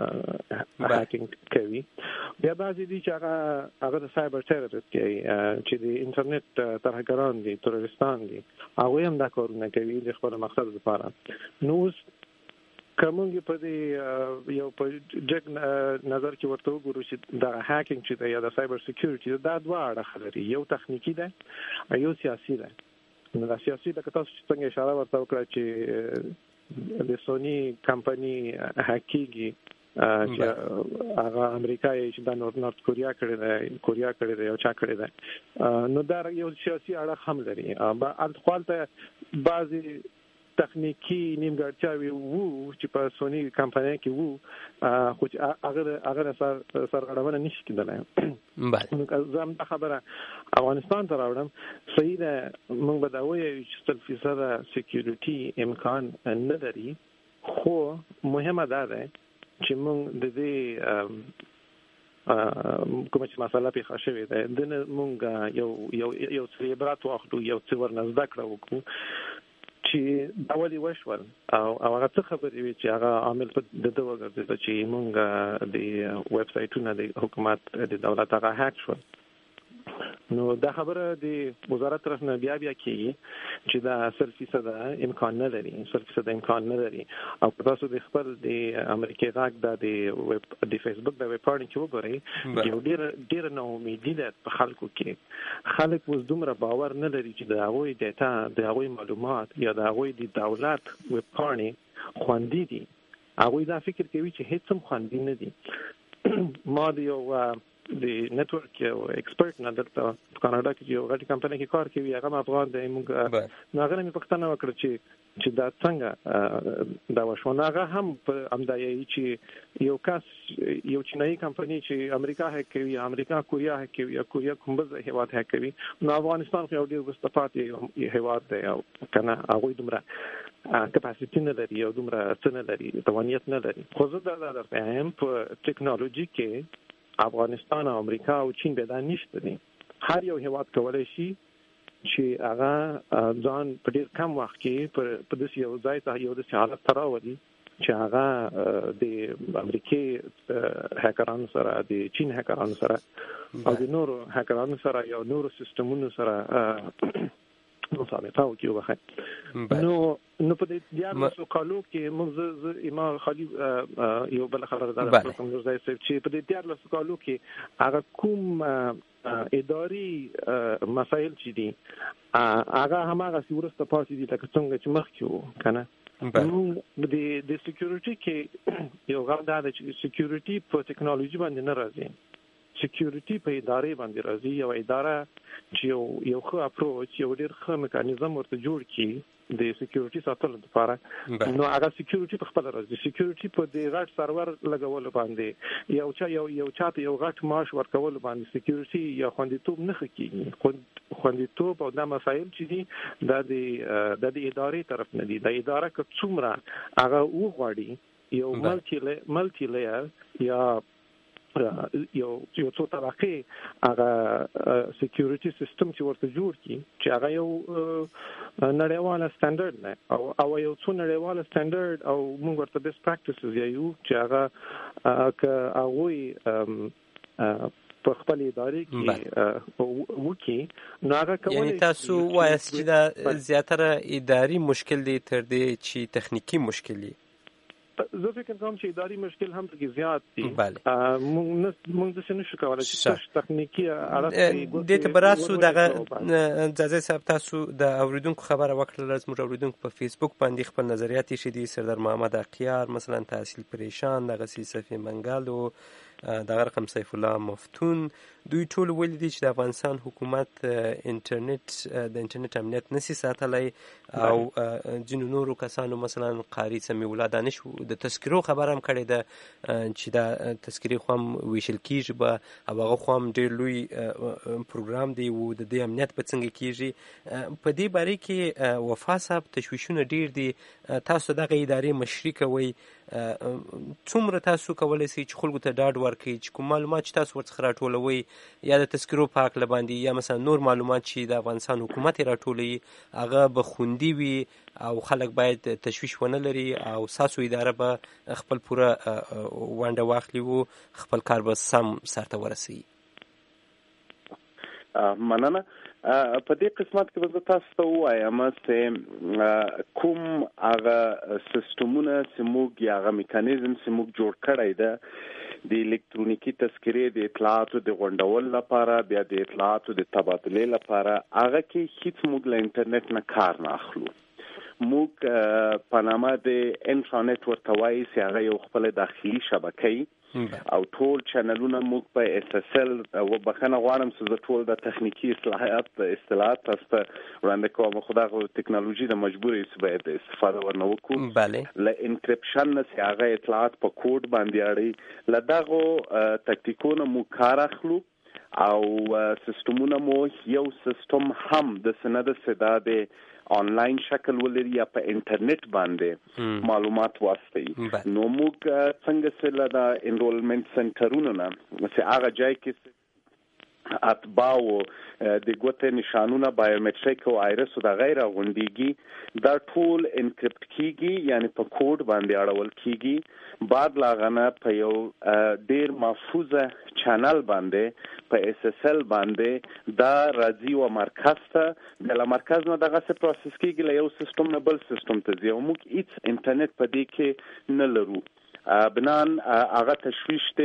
هیکینګ کوي. بیا بعضې دي چې هغه د سایبر ټیرریست کوي چې د انټرنیټ ترهګران دي، تروریستان دي، هغوی هم دا کارونه کوي د خپل مقصد لپاره. نو اوس کومږي په دې یو په جګ نظر کې ورته وګورو چې دا هیکینګ چې دی یا د سایبر سکیورټي دا دوه اړخ لري، یو تخنیکی ده او یو سیاسي ده. نو دا سیاسي لکه تاسو څنګه اشاره ورته وکړه چې د سونی کمپنی هکیږي چې هغه امریکا چې د نورت کوریا کړی دی او چا کړی دی، نو دا یو سیاسي اړخ هم لري. الخوالته بعضی تخنیکی نیمګړتیاوې وو چې په سونی کمپنۍ کې وو، خو چې هغه سرغړونه نشي کېدلی. زه هم دا خبره افغانستان ته راوړم، صحیح ده موږ به دا ووایو چې 100% سکیورټي امکان نه لري، خو مهمه دا ده چې موږ د دې کومه چې مسله پیښه شوې ده دنه موږ یو څه عبرت واخلو، یو څه ورنه زده کړه وکړو چې دا ولې وشول او هغه څه خبرې وي چې هغه عامل په دغه وګرځي چې موږ د ویب سایټونو د حکومت د دولت هغه هک شول. نو دا خبره د وزارت طرف نه بیا کېږي چې دا 100% امکان نه لري، 100% امکان نه لري. او تاسو د خپل د امریکای غاګ د فیسبوک د ویب پاڼې کې وګورئ، یو ډېر ناامیدي ده په خلکو کې. خلک اوس دومره باور نه لري چې د هغوی ډیټا، د هغوی معلومات یا د هغوی د دولت ویب پاڼې خوندي دي. هغوی دا فکر کوي چې هیڅ هم خوندي نه دي. ما د یو د نتورک یو ایکسپرت نه دلته په کاناډا کې یو غټي کمپنۍ کې کار کوي، هغه افغان دی. موږ هغه مې پوښتنه وکړه چې دا څنګه دا وشو. هغه هم په امدایي چې یو کس یو چینایي کمپنۍ چې امریکا هک کوي، امریکا کوریا هک کوي، یا کوریا کوم بل هیواد هک کوي، نو افغانستان خو یو ډېر وروسته پاتې هیواد دی او کنه هغه دومره کپاسټی نه لري او دومره څه نه لري، توانیت نه لري. خو زه دا درته هم په ټیکنالوژي کې افغانستان او امریکا او چین به دا نشته دي. هر یو هیواد کولای شي چې هغه ځان په ډېر کم وخت کې په داسې یو ځای ته یو داسې حالت ته راولي چې هغه د امریکای هکرانو سره، د چین هکرانو سره او د نورو هکرانو سره یا نورو سیستمونو سره مسابقه وکړي وخت. نو په دې 14 کالو کې موږ ما خالي یو بل خبره ده کوم ځای چې په دې 14 کالو کې هغه کوم اداري مسایل چې دي هغه هماغه ورسته پاتې دي لکه څنګه چې مخکې وو کنه. د سکیورټي کې یو غوډه ده چې سکیورټي په ټیکنالوژي باندې نه راځي، سکیورټي په ادارې باندې راځي. یو اداره چې یو ښه اپروچ، یو ډېر ښه میکانیزم ورته جوړ کړي د سکیورټي ساتلو لپاره، نو هغه سکیورټي په خپل راځي. سکیورټي په دې غټ سرور لګولو باندې یو چاته یو غټ معاش ورکول باندې سکیورټي یا خوندیتوب نه کیږي. خوندیتوب او د مسایل چې دي د ادارې طرف نه دي. د اداره که څومره هغه وغواړي یو ملټي لیر یا یو څو طبقې هغه سکیورټي سیستم چې ورته جوړ کی چې هغه یو نړیواله سټانډرډ نه او یو څو نړیواله سټانډرډ او موږ ورته بیسټ پریکټیسز یو چې هغه که هغه په خپل ادارې کې وکی نو هغه کوي. یعنی تاسو وایاست چې دا زیاتره اداري مشکل دی تر دې چې تخنیکی مشکل دی؟ زه فکر کوم چې اداري مشکل هم پکې زیات دي. موږ د څه نشو کولای چې تخنیکی اړه دې ته براسو دغه ځای صاحب تاسو د اوریدونکو خبره وکړه، زموږ اوریدونکو په فیسبوک باندې خپل نظریات یې شدي. سردار محمد اقیار مثلا تحصیل پریشان، دغه صفی منګل او دغه رقم سیف الله مفتون، دوی ټول ویل دي چې د افغانستان حکومت د انټرنیټ امنیت نسی ساتلی او ځینو نورو کسانو مثلا قاری سمیع الله دانش د تذکرو خبر هم کړی ده چې دا تذکرې خو هم ویشل کېږي به او هغه خو هم ډېر لوی پروګرام دی او د دې امنیت به څنګه کېږي. په دې باره کې وفا صاحب تشویشونه ډېر دي، تاسو دغه ادارې مشري کوئ، څومره تاسو کولی شئ چې خلکو ته ډاډ ورکړئ چې کوم معلومات چې تاسو ورڅخه راټولوئ یا د تذکرو په هکله باندې یا مثلا نور معلومات چې د افغانستان حکومت یې راټولوي هغه به خوندي وي او خلک باید تشویش ونه لري او ستاسو اداره به خپل پوره ونډه واخلي او خپل کار به سم سرته ورسوي؟ مننه. په دې قسمت کې به تاسو ته ووایم چې کوم هغه سیستمونه چې موږ یا هغه میکانیزم چې موږ جوړ کړی ده د الکترونیکی تذکرې د اطلاعاتو د غونډول لپاره بیا د اطلاعاتو د تبادلې لپاره هغه کې هیڅ موږ له انټرنیټ نه کار نه اخلو. موږ په نامه د انټرنیټ ورته وایي چې هغه یو خپل داخلي شبکې او ټول چینلونه موږ په SSL او بخنه غواړم چې زه ټول د تخنیکی اصلاحات تاسو ته وړاندې کوم، خو دا ټکنالوژي د مجبورې باید استفاده ورنه وکړو. له انکریپشن نه هغه اطلاعات په کوډ باندې اړي له دغه تکتیکونو مو کار اخلو او سیستمونه مو یو سیستم هم د سند سدا د آنلاین شکل ولري یا په انټرنیټ باندې معلومات واستي. نو موږ څنګه سره د انرولمنت سنټرونو نه چې هغه ځای کې اتباو د ګوتې نشانونه بایومټریک او آیرس او د غیر غونډيږي دا ټول انکریپټ کیږي یعنی په کوډ باندې اړول کیږي. بعد لاغنه په یو ډیر محفوظه چینل باندې په SSL باندې دا راځي او مرکز ته د مرکز نه دغه څه پروسس کیږي له یو سیستم نه بل سیستم ته ځي او موږ هیڅ انټرنیټ په دې کې نه لرو. بنان هغه تشویش ته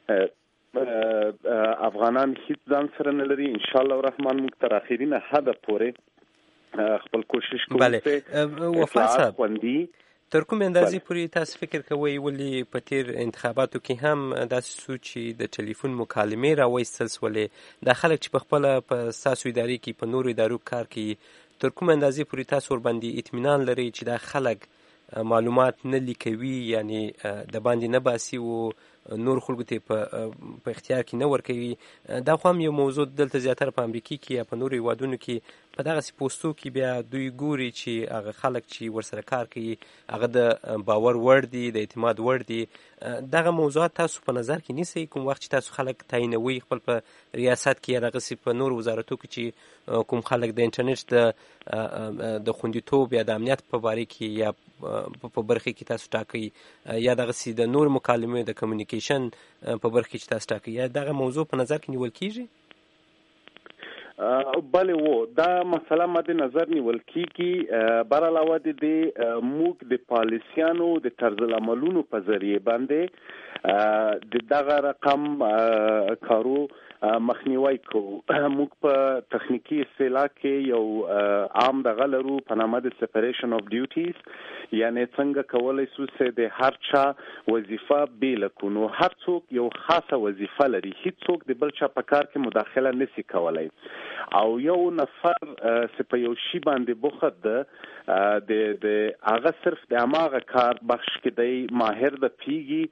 افغانان هیڅ ځان سره نه لري. ان شاء الله الرحمن موږ تر اخرینه حد پورې خپل کوشش کوو چې وفا صاحب تر کوم اندازې پورې تاسو فکر کوئ ولې په تیر انتخاباتو کې هم داسې څو چې د ټلیفون مکالمې راوایستل سولې دا خلک چې په خپله په ستاسو ادارې کې په نورو ادارو کار کوي تر کوم اندازې پورې تاسو ورباندې اطمینان لرئ چې دا خلک معلومات نه لیکوي یعنی د باندې نه باسي او نور خلکو ته په اختیار کې نه ورکوي؟ دا خو هم یو موضوع دلته زیاتره په امریکا کې یا په نورو هیوادونو کې په دغسې پوسټو کې بیا دوی ګوري چې هغه خلک چې ورسره کار کوي هغه د باور وړ دي د اعتماد وړ دي. دغه موضوعات تاسو په نظر کې نیسئ کوم وخت چې تاسو خلک تعینوي خپل په ریاست کې یا دغسې په نورو وزارتو کې چې کوم خلک د انټرنیټ د خوندیتوب یا د امنیت په باره کې یا په برخه کې تاسو ټاکئ یا دغسې د نور مکالمې د کمیونیکیشن په برخه کې چې تاسو ټاکئ یا دغه موضوع په نظر کې نیول کیږي؟ بله و دا مسله مد نظر نیول کیږي. بر علاوه د موږ د پالیسیانو د طرز العملونو په ذریعه باندې د دغه رقم کارو مخنیوي کوو. موږ په تخنیکی اصطلاح کې یو عام دغه لرو په نامه د سپریشن اف ډیوټیز یعنی څنګه کولای شو چې د هر چا وظیفه بیل کونو هر څوک یو خاصه وظیفه لري هیڅ څوک د بل چا په کار کې مداخله نشي کولای او یو نفر چې په یو شی باندې بوخت د هغه صرف د هغه کار بخش کې دی ماهر د پیږي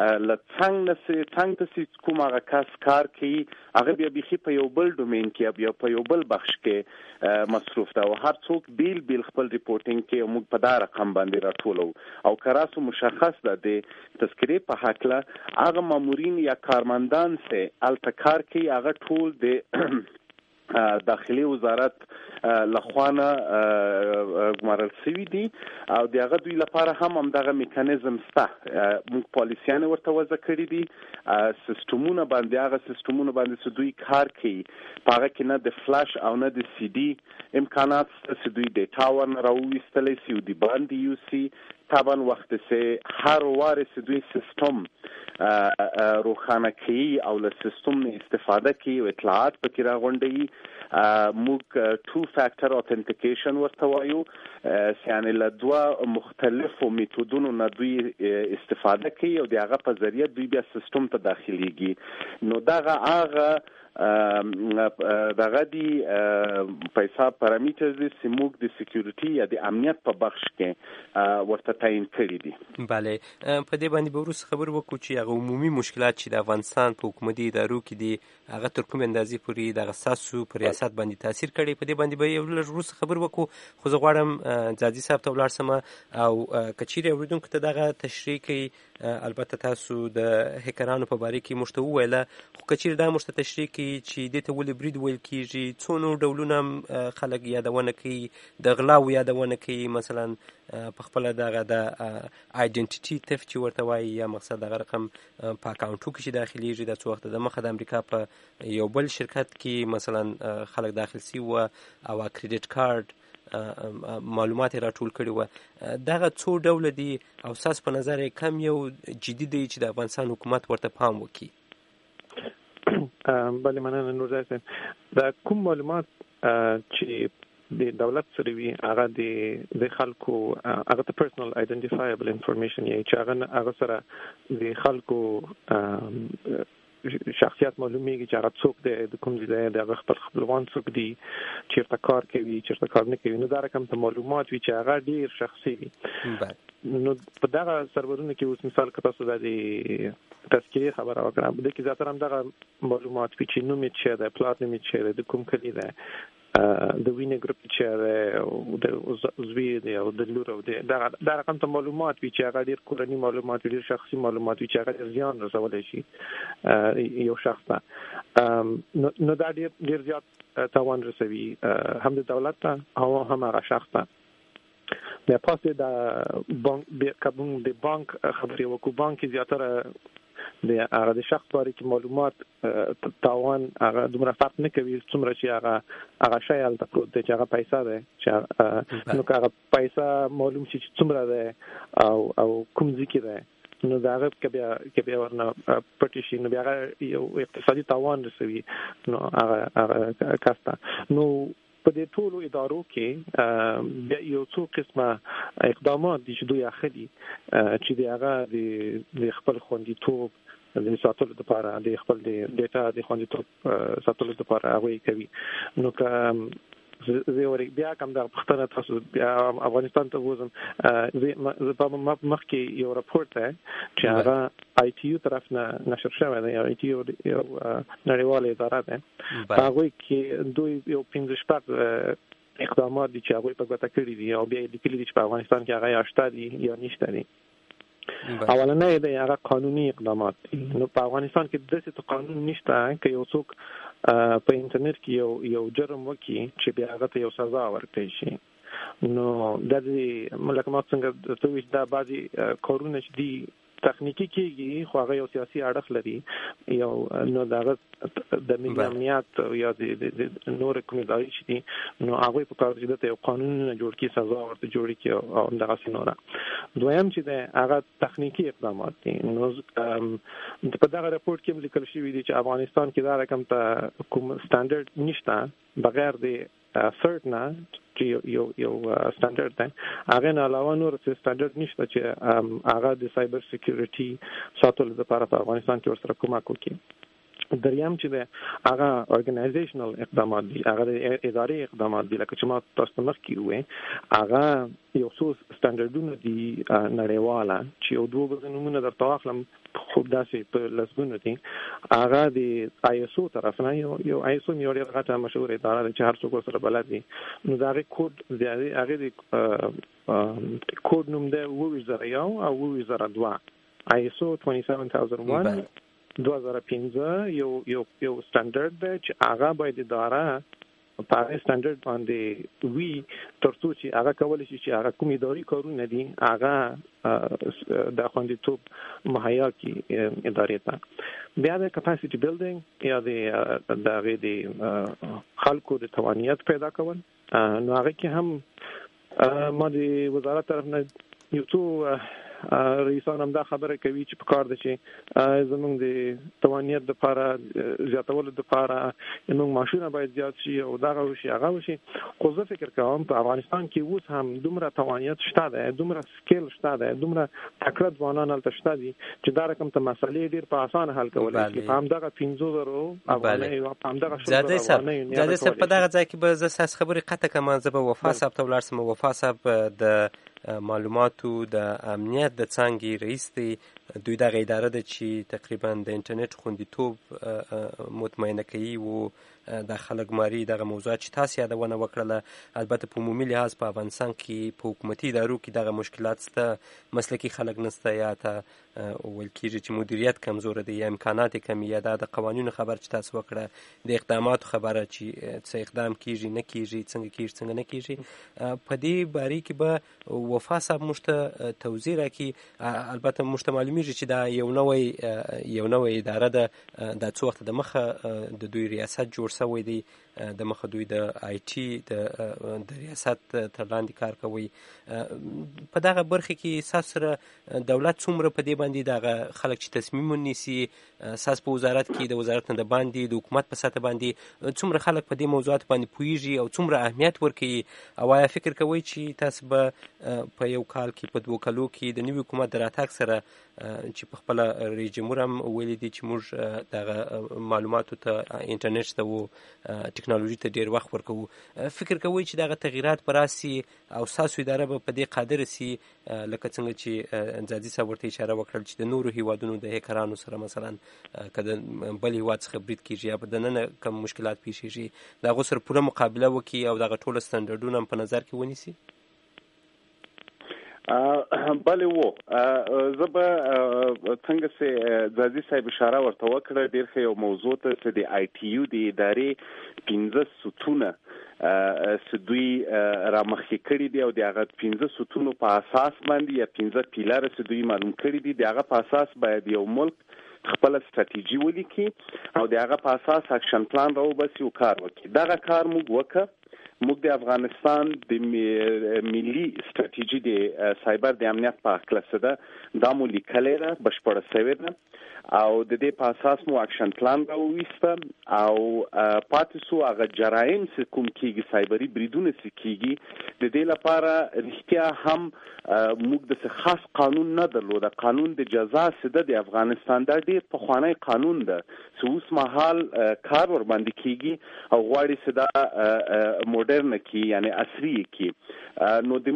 څنګه چې کوم هغه کس کار کوي هغه بیا بيخي په یو بل ډومین کې بیا په یو بل بخش کې مصروف ده او هر څوک بیل خپل ریپورتینګ کې موږ په دا رقم باندې راټولو او کراسو مشخص ده د تذکرې په حقله هغه مامورین یا کارمندان سه التکار کې هغه ټول د داخلي وزارت لخوانه ګمارل شوی دي او دغه دوی لپاره هم دغه میکانیزم شته. موږ پالیسیانه ورته وځ کړی دي سیستمونه باندې هغه سیستمونه باندې چې دوی کار کوي هغه کې نه د فلاش او نه د CD امکانات چې دوی ډیټا ورن راوېستلې سي او دی باندې یو سي طبعا وخت سه هر وارث دوی سیستم روخانه کوي او له سیستم استفاده کوي او اطلاعات پکې راغونډي. موږ 2 فاکټر اوثنټیکیشن ورته وایو یعنی له دوه مختلفو میتودونو نه دوی استفاده کوي او دغه په ذریعہ دوی بیا سیستم ته داخليږي. نو دغه هغه دغه دی پیسې پارامټرز دي سیموک د سکیورټي یا د امنیت په بخش کې ورته تعیین کړی دي. بله په دې باندې به وروسته خبر وکړو چې هغه عمومي مشکلات چې د افغانستان په حکومتي ادارو کې دي هغه تر کومې اندازې پورې دغه ستاسو په ریاست باندې تاثیر کړی، په دې باندې به یو لږ وروسته خبر وکړو. خو زه غواړم ځاځي صاحب ته ولاړ سم او که چیرې اورېدونکو ته دغه تشریح کوي، البته تاسو د هکرانو په باره کې موږ ته وویله، خو که چیرې دا موږ ته تشریح کوي چې دې ته ولې برید ویل کېږي، څو نور ډولونه هم خلک یادونه کوي، د غلاو یادونه کوي، مثلا په خپله دغه د آیډنټیټي تف چې ورته وایي، یا مقصد دغه رقم په اکاونټو کې چې داخلیږي. دا څو وخته د مخه د امریکا په یو بل شرکت کې مثلا خلک داخل سي و او کریډټ کارت معلومات راټول کړي و. دغه څو ډوله دي او ساس په نظر کم یو جدي دی چې د افغانستان حکومت ورته پام وکړي؟ بله مننه نورځای صاحب. د کوم معلومات چې د دولت سره وي هغه د خلکو هغه ته پرسنل آیډنټیفایبل انفارمیشن یې چې هغه سره د خلکو شخصیت معلومیږي چې هغه څوک دی، د کوم ځای دی، هغه خپل خپلوان څوک دي، چیرته کار کوي، چیرته کار نه کوي. نو دا رقم ته معلومات وي چې هغه ډیر شخصي وي. نو په دغه سرورونو کې اوس مثال که تاسو د تذکیرې خبره وکړه، بده کې زیاتره هم دغه معلومات وي چې نوم یې څه دی، پلار نوم یې څه دی، د کوم کلي دی، د وینې ګروپ چې دی، د زوی دی او د لور او دا رقم ته معلومات وي چې هغه ډیر کورني معلومات وي، ډیر شخصي معلومات وي چې هغه ډیر زیان رسولی شي یو شخص ته. نو دا ډیر زیات تاوان رسوي هم د دولت ته او هم هغه شخص ته. د پاسه د بانک خبرې وکړو، بانک زیاتره د هغه د شخص باره کې معلومات تاوان هغه دومره فرق نه کوي څومره چې هغه شی هلته پروت دی چې هغه پیسې دی، چې نو که هغه پیسې معلوم شي چې څومره دی او کوم ځای کې دی، نو د هغه که بیا ورنه پټې شي نو بیا هغه یو اقتصادي تاوان رسوي نو هغه کس ته. نو په دې ټولو ادارو کې یو څو قسمه اقدامات دي چې دوی اخلي چې د هغه د خپل خوندیتوب د ساتلو لپاره، د خپل د ډیټا د خوندیتوب ساتلو لپاره هغوی کوي. نو که زه بیا کوم د پښتنه تاسو افغانستان ته وزم، زه په مخکې یو راپورټ دی چې هغه آی ټي یو طرف نه نشر شوی دی، آی ټي یو یو نړیواله اداره ده، هغوی کې دوی یو 15 اقدامات دي چې هغوی په ګوته کړي دي او بیا یې لیکلي دي چې په افغانستان کې هغه یا شته دي یا نشته دي. اولنۍ دی هغه قانوني اقدامات دي. نو په افغانستان کې داسې قانون نشته که یو څوک په انټرنیټ کې یو جرم وکړي چې بیا هغه ته یو سزا ورکړي شي. نو د دې لکه ما څنګه ته وایي دا بعضې کارونه چې دي تخنیکی کېږي خو هغه یو سیاسي اړخ لري، یو نو د هغه د ملي امنیت یا د نور کومې ادارې چې دي نو هغوی په کار چې دلته یو قانونونه جوړ کړي، سزا ورته جوړ کړي او همدغسې نوره. دویم چې دی هغه تخنیکي اقدامات دي. نو په دغه راپورټ کې هم لیکل شوي دي چې افغانستان کې دا رقم ته کوم سټانډرډ نشته بغیر د سرټ نه چې یو سټانډرډ دی، هغه نه علاوه نور څه سټانډرډ نشته چې هغه د سایبر سکیورټي ساتلو لپاره په افغانستان کې ورسره کومک وکړي. دریم چې دی هغه ارګنایزیشنل اقدامات دي، هغه د اداري اقدامات دي، لکه چې ما تاسو ته مخکې وویل هغه یو څو سټانډرډونه دي نړیواله چې یو دوه نومونه درته واخلم خو داسې په لسګونو دي. هغه د آی اس او طرف نه یو آی اس او یو ډېره غټه مشهوره اداره ده چې هر څوک ورسره بلد دي. نو د هغې کوډ د هغې د کوډ نوم دی 2001 او 2002 آی اس او 27001 2015 یو سټانډرډ دی چې هغه باید اداره په هغه سټانډرډ باندې وي تر څو چې هغه کولی شي چې هغه کوم اداري کارونه دي هغه د خوندیتوب مهیا کړي ادارې ته. بیا د کپاسټي بیلډینګ یا د هغې د خلکو د توانیت پیدا کول، نو هغه کې هم ما د وزارت طرف نه یو څو رئیسان هم دا خبره کوي چې په کار ده چې زمونږ د توانیت لپاره زیاتولو لپاره زمونږ معاشونه باید زیات شي او دغه وشي هغه وشي. خو زه فکر کوم په افغانستان کې اوس هم دومره توانیت شته ده، دومره سکیل شته ده، دومره تکړه ځوانان هلته شته دي چې دا رقم ته مسلې ډېر په اسانه حل کولی شي. په همدغه 15,000 افغانۍ او په همدغه زیادی صاحب په دغه ځای کې به زه ستاسو خبرې قطع کړم. زه به وفا صاحب ته ولاړ شم. وفا صاحب د معلوماتو د امنیت د څانګې رئیس دی. دوی دغه اداره ده چې تقریبا د انټرنیټ خوندیتوب مطمئنه کوي و د خلک ماري دغه موضوعات چې تاسو یادونه وکړله. البته په عمومي لحاظ په افغانستان کې په حکومتي ادارو کې دغه مشکلات شته، مسلکي خلک نشته، یا ته ویل کېږي چې مدیریت کمزوره دی یا امکانات کم، یا د قوانینو خبر چې تاسو وکړه، د اقداماتو خبره چې څه اقدام کیږي نه کیږي، څنګه کیږي څنګه نه کیږي. په دې باره کې به وفا صاحب موږ ته توضیح راکړي. البته موږ ته معلومیږي چې دا یو نوی اداره ده، دا څو وخت د مخه د دوی ریاست جوړ شوی دی، د مخه دوی د آی ټي د ریاست تر لاندې کار کوي. په دغه برخه کې تاسو سره دولت څومره په دې باندې دغه خلک چې تصمیم ونیسي، تاسو په وزارت کې د وزارت نه د باندې د حکومت په سطح باندې څومره خلک په دې موضوعات باندې پوهیږي او څومره اهمیت ورکوي، او آیا فکر کوي چې تاسو به په یو کال کې په 2 کالو کې د نوي حکومت د راتګ سره چې په خپل رئیس جمهور هم ویلي دي چې موږ دغه معلوماتو ته انټرنیټ ته او ټکنالوژي ته ډیر وخت ورکوو، فکر کوي چې دغه تغییرات به راسي او تاسو اداره به په دې قادر سي لکه څنګه چې انځادي صاحب ورته اشاره وکړل چې د نورو هیوادونو د هکرانو سره مثلا کله بل هیواد څخه برید کیږي یا په دننه کوم مشکلات پیښیږي دغه سره پوره مقابله وکړي او دغه ټول سټنډرډونه په نظر کې ونیسي؟ بله زه به څنګه چې ځاځي صاحب اشاره ورته وکړه، ډېر ښه یو موضوع ته چې د آی ټي یو د ادارې 15 ستونه چې دوی رامخکې کړي دي او د هغه 15 ستونو په اساس باندې یا 15 پیلر چې دوی معلوم کړي دي، د هغه په اساس باید یو ملک خپل ستراتیژي ولیکي او د هغه په اساس اکشن پلان راوباسي او کار وکړي. دغه کار موږ وکړو. موږ د افغانستان د ملي ستراتیژي د سایبر د امنیت په اړه څه ده دا مو لیکلې ده، بشپړه شوې ده او د دې په اساس مو اکشن پلان راوویسته او پاتې سو هغه جرایم چې کوم کېږي، سایبري بریدونه چې کېږي، د دې لپاره رښتیا هم موږ د خاص قانون نه درلود. قانون د جزا څه د افغانستان د ډېر پخوانی قانون ده چې اوس مهال کار ور باندې کېږي او غواړي چې دا مدرن کی یعنی عصري کی. نو د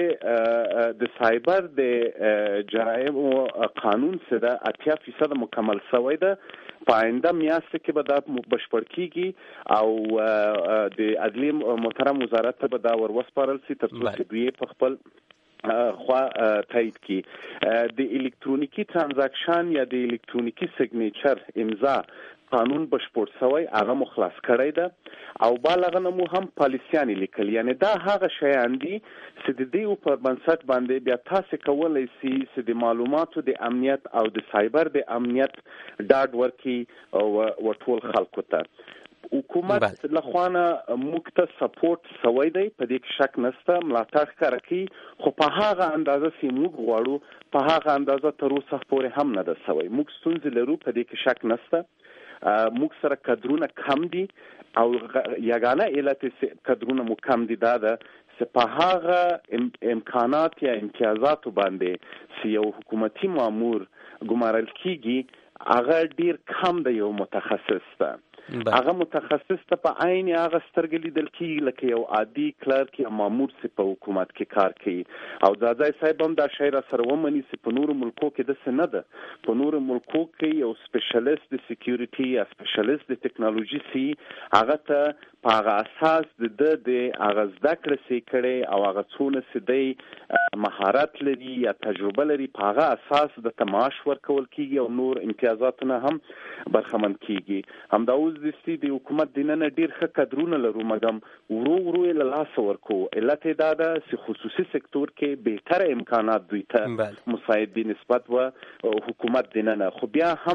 موږ د سایبر د جرایم قانون څه ده 80% مکمل شوی ده. په آینده میاشت کې به دا بشپړ کیږي او د عدلیې محترم وزارت ته به دا وروسپارل شي تر څو چې دوی په خپل خوا تایید کی. د الکترونیکی ترانزاکشن یا د الکترونیکی سیګنیچر امضا قانون بشپړ شوی، هغه مخلص کړی ده او بالغنه مو هم پالیسیان لیکل، یعنی دا هغه شیان دي چې د دې په بنسټ باندې بیا تاسو کولای شئ چې د معلوماتو د امنیت او د سایبر د امنیت ډاډ ورکړي او ټول خلکو ته. حکومت لخوانه موږ ته سپورټ سوی دی، په دې کې شک نشته، ملاتړ کوي، خو په هغه اندازه چې موږ غواړو په هغه اندازه تر اوسه پورې هم نه ده سوی. موږ ستونزې لرو، په دې کې شک نشته. موږ سره کادرونه کم دي او یگانه علت کادرونه مو کم دي دا ده چې په هغه امکانات یا امتیازاتو باندې چې یو حکومتي مامور ګمارل کیږي هغه ډیر کم دی. یو متخصص ده، هغه متخصص ته په عین هغه سترګې لیدل کیږي لکه یو عادي کلرک یا مامور چې په حکومت کې کار کوي. او ځاځي صاحب هم دا شی را سره ومني چې په نورو ملکو کې داسې نه ده. په نورو ملکو کې یو سپیشلیست د سکیورټي یا سپیشلیست د ټکنالوژي سي هغه ته په هغه اساس د هغه زده کړې سي کړي او هغه څونه چې دی مهارت لري یا تجربه لري، په هغه اساس د تماش ورکول کیږي او نور امتیازاتونه هم برخمن کیږي. همدا اوس د حکومت دننه ډیر ښه کادرونه لرو، مګم ورو له لاسه ورکو. علت دا ده چې خصوصي سکتور کې بهتره امکانات دوی ته مساعد دي نسبت و حکومت دننه. خو بیا هم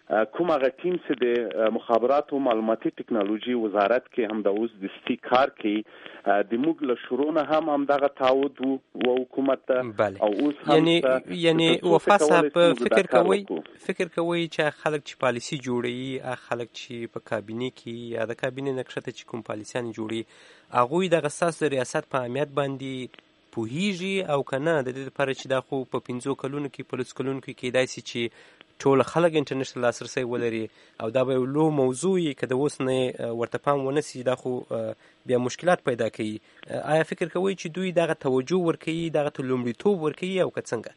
کوم هغه ټیم چې د مخابراتو معلوماتي ټکنالوژي وزارت کې هم د اوس د سټي کار کې د موږ له شروع نه هم دغه تعهد و حکومت او اوس هم یعنی وفا صاحب فکر کوي چې خلک چې پالیسی جوړي خلک چې په کابینه کې یا د کابینه نقشه ته چې کوم پالیسیان جوړي هغوی د اساس ریاست په اهمیت باندې پوهیږي او کنه د دې لپاره چې دا خو په 15 کلونو کې په 10 کلونو کې کېدای شي چې ټول خلک انټرنیټ ته لاسرسی ولري او دا به یو لو موضوع وي که د اوس نه ورته پام ونه سي دا خو بیا مشکلات پیدا کوي. آیا فکر کوئ چې دوی دغه توجه ورکوي دغه ته لومړیتوب ورکوي او که څنګه؟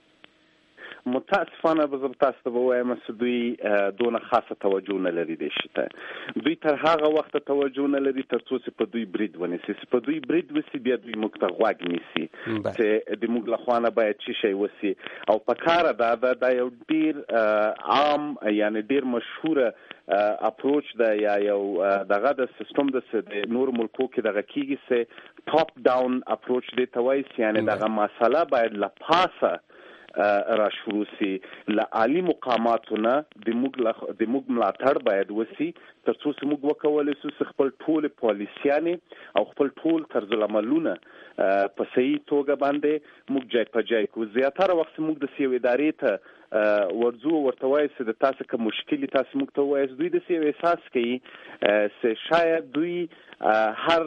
متاسفانه به زه تاسو ته ووایم چې دوی دونه خاصه توجه نه لري دې شي ته. دوی تر هغه وخته توجه نه لري تر څو چې په دوی برید ونیسي. چې په دوی برید وسي بیا دوی موږ ته غوږ نیسي چې د موږ له خوا نه باید څه شی وسي او په کاره دا یو ډیر عام یعنی ډیر مشهوره اپروچ ده یا یو دغه د سیستم د نور ملکو کې دغه کیږي چې ټاپ ډاون اپروچ دی ته وایي یعنی دغه مسله باید له پاسه را شروع سي له عالی مقاماتونه د موږ ملاتړ باید وسي تر څو چې موږ وکولای شو خپل ټول پالیسیانې او خپل ټول طرز العملونه په صحیح توګه باندې موږ ځای په ځای کو. زیاتره وخت موږ د سیو ادارې ته ورځو ورته وایي چې د تاسو کوم مشکل تاسو موږ ته وایي دوی د سیو احساس کوي چې شاید دوی هر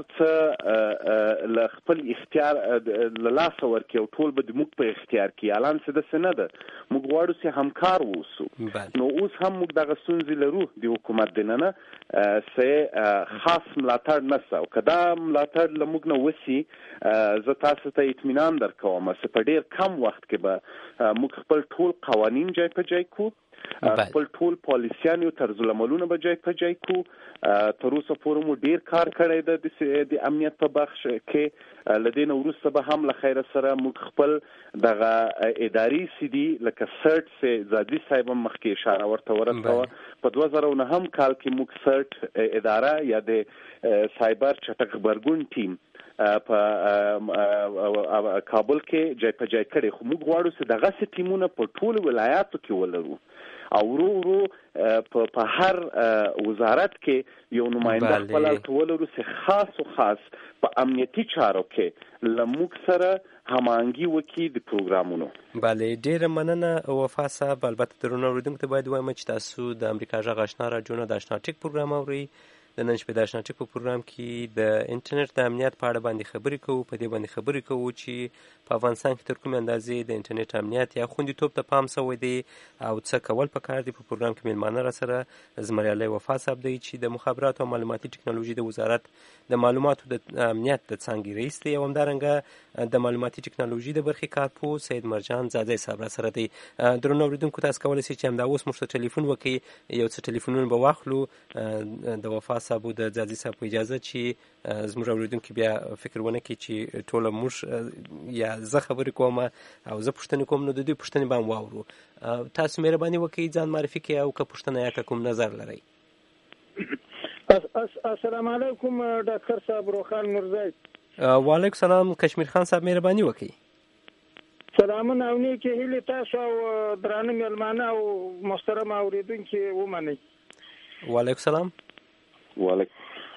څه له خپل اختیار له لاسه ورکړي او ټول به د موږ په اختیار کې اعلان څه د څه نه ده. موږ غواړو چې همکار واوسو. نو اوس هم موږ دغه ستونزې لرو د حکومت دننه چې خاص ملاتړ نشته او که دا ملاتړ له موږ نه وسي زه تاسو ته اطمینان درکوم چې په ډېر کم وخت کې به موږ خپل ټول قوانین ځای په ځای کو خپل ټول پالیسیان او طرز العملونه به ځای په ځای کو. تر اوسه پورې مو ډیر کار کړی دی د امنیت په بخش کې لدین وروسته به هم له خیر سره موږ خپل دغه اداري سیدي لکه سرټ سه زادي صاحب مخکې اشاره ورته ورکړه په 2009 کال کې موږ سرټ اداره یا د سایبر چټک خبرګون ټیم په کابل کې ځای په ځای کړی. خو موږ غواړو چې دغه ټیمونه په ټول ولایاتو کې ولرو او ورو په هر وزارت کې یو نماینده خپل ولرو چې خاص په امنیتي چارو کې لموږ سره هماهنګي وکړي د پروګرامونو. بله ډیره مننه وفا صاحب. البته درنو اوریدونکو ته باید وایم چې تاسو د امریکا غږ آشنا راډیو نه د آشنا ټیک پروګرام اورئ. د نن شپې د آشنا ټیک په پروګرام کې د انټرنیټ د امنیت په اړه باندې خبرې کوو. په دې باندې خبرې کوو چې په افغانستان کې تر کومې اندازې د انټرنیټ امنیت یا خوندیتوب ته پام شوی دی او څه کول پکار دي. په پروګرام کې میلمانه را سره زمریالی وفا صاحب دی چې د مخابراتو او معلوماتي ټکنالوژي د وزارت د معلوماتو د امنیت د څانګې رئیس دی او همدارنګه د معلوماتي ټکنالوژي د برخې کارپو سید مرجان زاده صاحب را سره دی. درنو اوریدونکو تاسو کولی شئ چې همدا اوس موږ ته ټلیفون وکړئ. یو څه ټلیفونونه به واخلو د وفا صاحب او د زادي صاحب په اجازه چې زموږ اوریدونکي بیا فکر ونه کړي چې ټوله موږ یا زه خبرې کوم او زه پوښتنې کوم نو د دوی پوښتنې به هم واورو. تاسو مهرباني وکړئ ځان معرفي کړئ او که پوښتنه یا که کوم نظر لرئ. السلام علیکم ډاکټر صاحب روخان مرزای. وعلیکم سلام کشمیر خان صاحب مهرباني وکړئ. سلامونه او نیکې هیلې تاسو او درانه مېلمانه او محترم اوریدونکي ومنئ. وعلیکم سلام. وعلیکم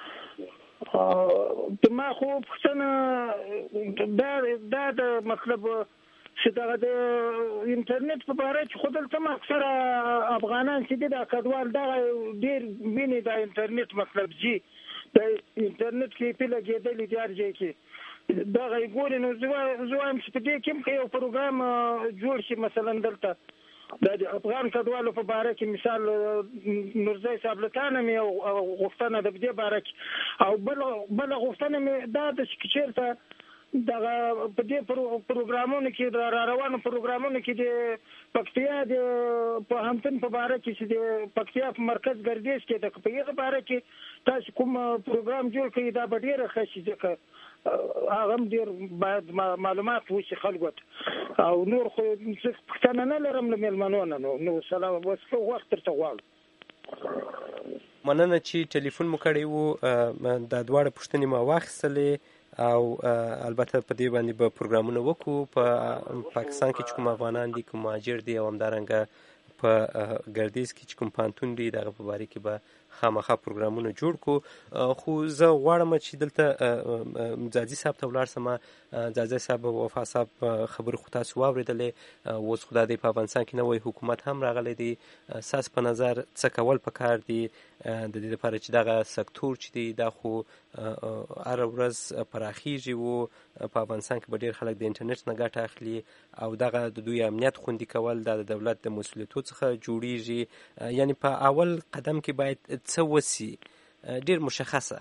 ما خو پښتنه دا د مطلب چې دا د انټرنیټ په اړه چې خود دلته اکثره افغانان چې د کډوال دا ډیر ویني د انټرنیټ مطلب جی د انټرنیټ کې په لګیدل دي ارجه کې دا غوړي نو زوایم چې په دې کې یو پروګرام جوړ شي مثلا دلته د افغان کډوالو په اړه کې مثال نورزای صاحب لتانه مې او غوښتنه د دې اړه کې او بل غوښتنه مې دا د چیرته دغه په دې پروګرامونو کې د روانو پروګرامونو کې د پکتیا د په همتن په اړه کې چې د پکتیا په مرکز ګردیز کې د په یغه اړه کې تاسو کوم پروګرام جوړ کړی دا به ډیره ښه شي ځکه هغه ډیر باید معلومات وشي خلکو او نور خو څه نه لرم له مېلمنو نو سلام وسه وخت ترته غواړم. مننه چې ټلیفون مو کړی وو. دا دواړه پوښتنې ما واخیستلې او البته په دې باندې به پروګرامونه وکړو. په پاکستان کې چې کوم افغانان دي کوم مهاجر دي او همدارنګه په ګردیز کې چې کوم پانتون دی دغه په باره کې به خامخا پروګرامونه جوړ کو. خو زه غواړم چې دلته ځاځي صاحب ته ولاړ سم. ځاځي صاحب وفا صاحب خبرې خو تاسو واورېدلې. اوس خو د افغانستان کې نوی حکومت هم راغلی دی. ساس په نظر څه کول پکار دي د دې لپاره چې دغه سکتور چې دی دا خو هر ورځ پراخیږي و په افغانستان کې به ډېر خلک د انټرنیټ نه ګټه اخلي او دغه د دوی امنیت خوندي کول د دولت د مسؤلیتو څخه جوړیږي. یعنی په اول قدم کې باید څه وسی ډېر مشخصه.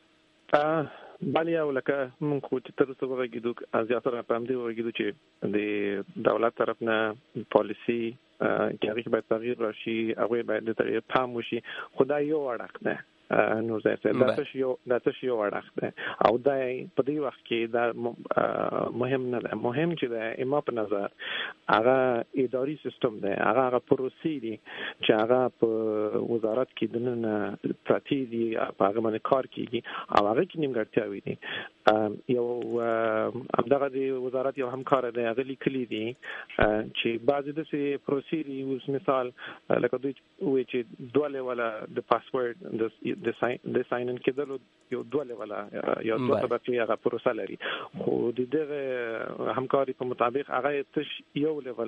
بله او لکه مونږ خو چې تر اوسه وغږېدو زیاتره په همدې وغږېدو چې د دولت طرف نه پالیسي چې هغې باید تغییر راشي هغوی باید د تغییر پام وشي. خو دا یو اړخ ده نور ځای صاحب دا تش یو اړخ ده او دا په دې وخت کې دا مهم نه ده. مهم چې ده اما په نظر هغه اداري سیستم ده هغه پروسې دي چې هغه په وزارت کې دننه پراتی دي په هغه باندې کار کیږي او هغه کې نیمګړتیاوې دي. یو همدغه د وزارت یو همکار دی هغه لیکلي دي چې بعضې داسې پروسې دي اوس مثال لکه دوی وایي چې دوه لیوله د پاسورډ د ساین ان کېدلو یو دوه لیوله یا دوه طبقې هغه پروسه لري. خو د دغه همکاري په مطابق هغه تش یو لیول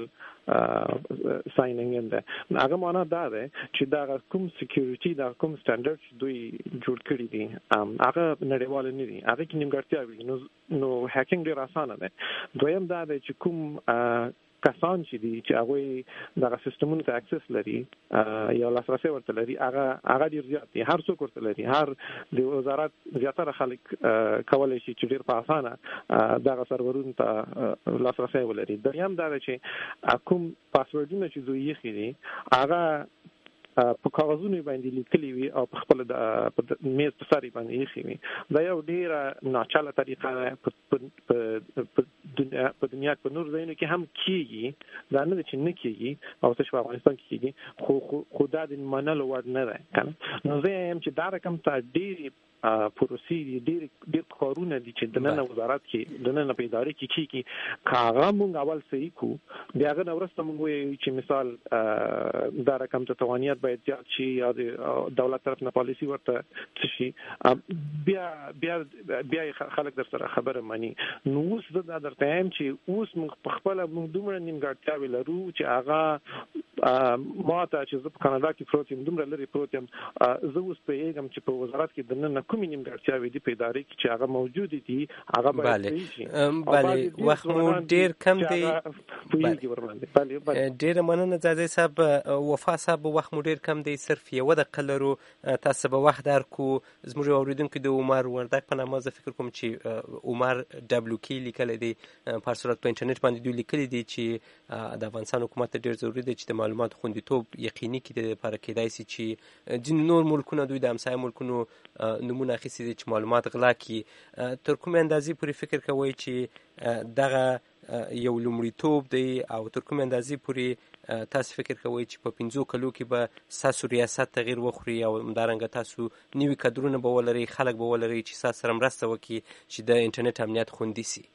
سایننګ ان ده. هغه معنا دا ده چې دا کوم سکیورټي دا کوم سټانډرډ دوی جوړ کړی دي هغه نړیوال نه دي. هغه کې نیمګړتیاوې نو هیکینګ ډېر اسانه ده. دویم دا ده چې کوم کسان چې دي چې هغوی دغه سیستمونو ته اکسس لري یا لاسرسی ورته لري هغه ډېر زیات دي. هر څوک ورته لري. هر د وزارت زیاتره خلک کولی شي چې ډېر په اسانه دغه سرورونو ته لاسرسی ولري. دریم دا ده چې کوم پاسورډونه چې دوی ایښي دي هغه په کاغذونو باندې لیکلي وي او په خپل د میز په سر باندې ایښي وي. دا یو ډېره ناچله طریقه ده په دنیا په نور ځایونو کې هم کېږي. دا نه ده چې نه کېږي او تش په افغانستان کې کېږي خو دا د منلو وړ نه ده که نه. نو زه یم چې دا رقم ته ډېرې پروسې دي ډېر کارونه دي چې دننه وزارت کې دننه په ادارې کې کېږي. که هغه مونږ اول صحیح کړو د هغه نه وروسته مونږ وایو چې مثال دا رقم ته توانیت باید زیات شي یا د دولت طرف نه پالیسي ورته څه شي بیا خلک در سره خبره مني. نو اوس زه دا درته یم چې اوس مونږ په خپله مونږ دومره نیمګړتیاوې لرو چې هغه ما ته چې زه په کاناډا کې پروت یم دومره لرې پروت یم زه اوس پوهېږم چې په وزارت کې دننه کومې نیمګړتیاوې دي په ادارې کې چې هغه موجودې دي هغه باید صحیح شي. بله وخت مو ډېر کم دی. ډېره مننه ځاځی صاحب. وفا صاحب وخت مو ډېر کم دی صرف یوه دقیقه لرو. تاسو به وخت درکړو. زموږ اورېدونکي د عمر وردک په نامه زه فکر کوم چې عمر ډبلو کې لیکلی دی په هر صورت په انټرنیټ باندې دوی لیکلي دي چې د افغانستان حکومت ته ډېر ضروري دی چې د معلوماتو خوندیتوب یقیني کړي. د دې لپاره کېدای شي چې ځینې نور ملکونه دوی د همسایه ملکونو نمونه اخیستي دي چې معلومات غلا کړي. تر کومې اندازې پورې فکر کوئ چې دغه یو لومړیتوب دی او تر کومې اندازې پورې تاسو فکر کوئ چې په 5 کلو کې به ستاسو ریاست تغییر وخوري او همدارنګه تاسو نوي کادرونه به ولرئ خلک به ولرئ چې ستاسو سره مرسته وکړي چې د انټرنیټ امنیت خوندي شي؟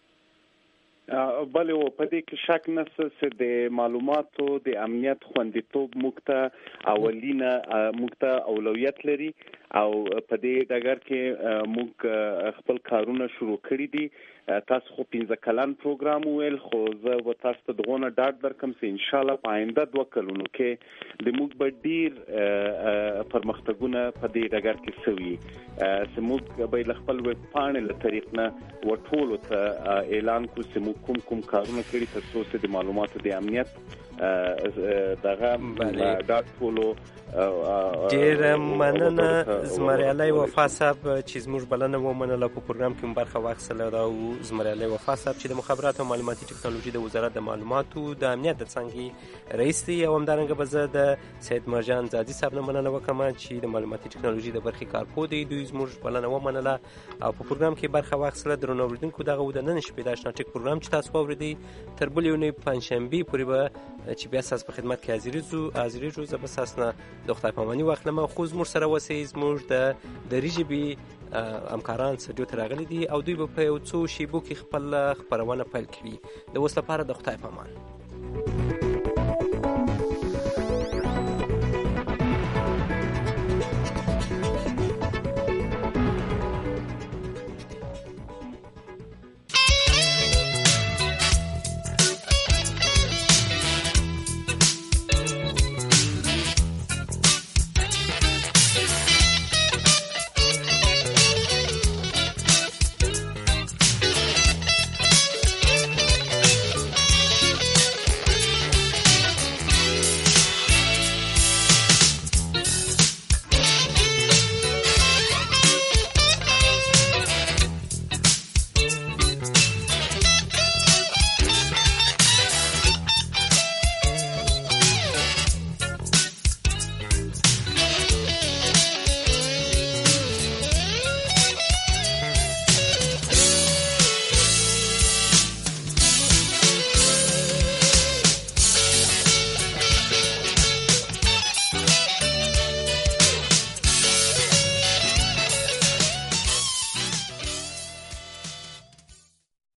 بله په دې کې شک نشته چې د معلوماتو د امنیت خوندیتوب موږ ته اولینه موږ ته اولویت لري او په دې ډګر کې موږ خپل کارونه شروع کړي دي. تاسو خو 15 کلن پروګرام ویل خو زه به تاسو ته دغونه ډاډ درکم چې ان شاء الله په آینده 2 کلونو کې د موږ به ډیر پرمختګونه په دې ډګر کې شوي چې موږ به خپل ویب پاڼې له طریق نه وټولو ته اعلان کوو چې موږ کوم کارونه کړي تر څو چې د معلوماتو د امنیت دغه ډاټ ټولو ډېره مننه زمریالی وفا صاحب چې زموږ بلنه ومنله په پروګرام کې برخه واخیستله. او زمریالی وفا صاحب چې د مخابراتو او معلوماتي ټکنالوژي د وزارت د معلوماتو د امنیت د څانګې رئیس دی. او همدارنګه به زه د سید مرجان ځاځي صاحب نه مننه وکړم چې د معلوماتي ټکنالوژي د برخې کارپوه دی. دوی زموږ بلنه ومنله او په پروګرام کې برخه واخیستله. درنو اورېدونکو دغه و د نن شپې د اشنا ټک پروګرام چې تاسو واورېدئ تر بلې اونۍ پنجشنبې پورې به چې بیا ستاسو په خدمت کې حاضرېږو. زه به ستاسو نه د خدای پاماني واخلم. خو زموږ سره اوسئ. زموږ د دري ژبې همکاران سټډیو ته راغلي دي او دوی به په یو څو شیبو کې خپله خپرونه پیل کړي. د اوس لپاره د خدای پامان.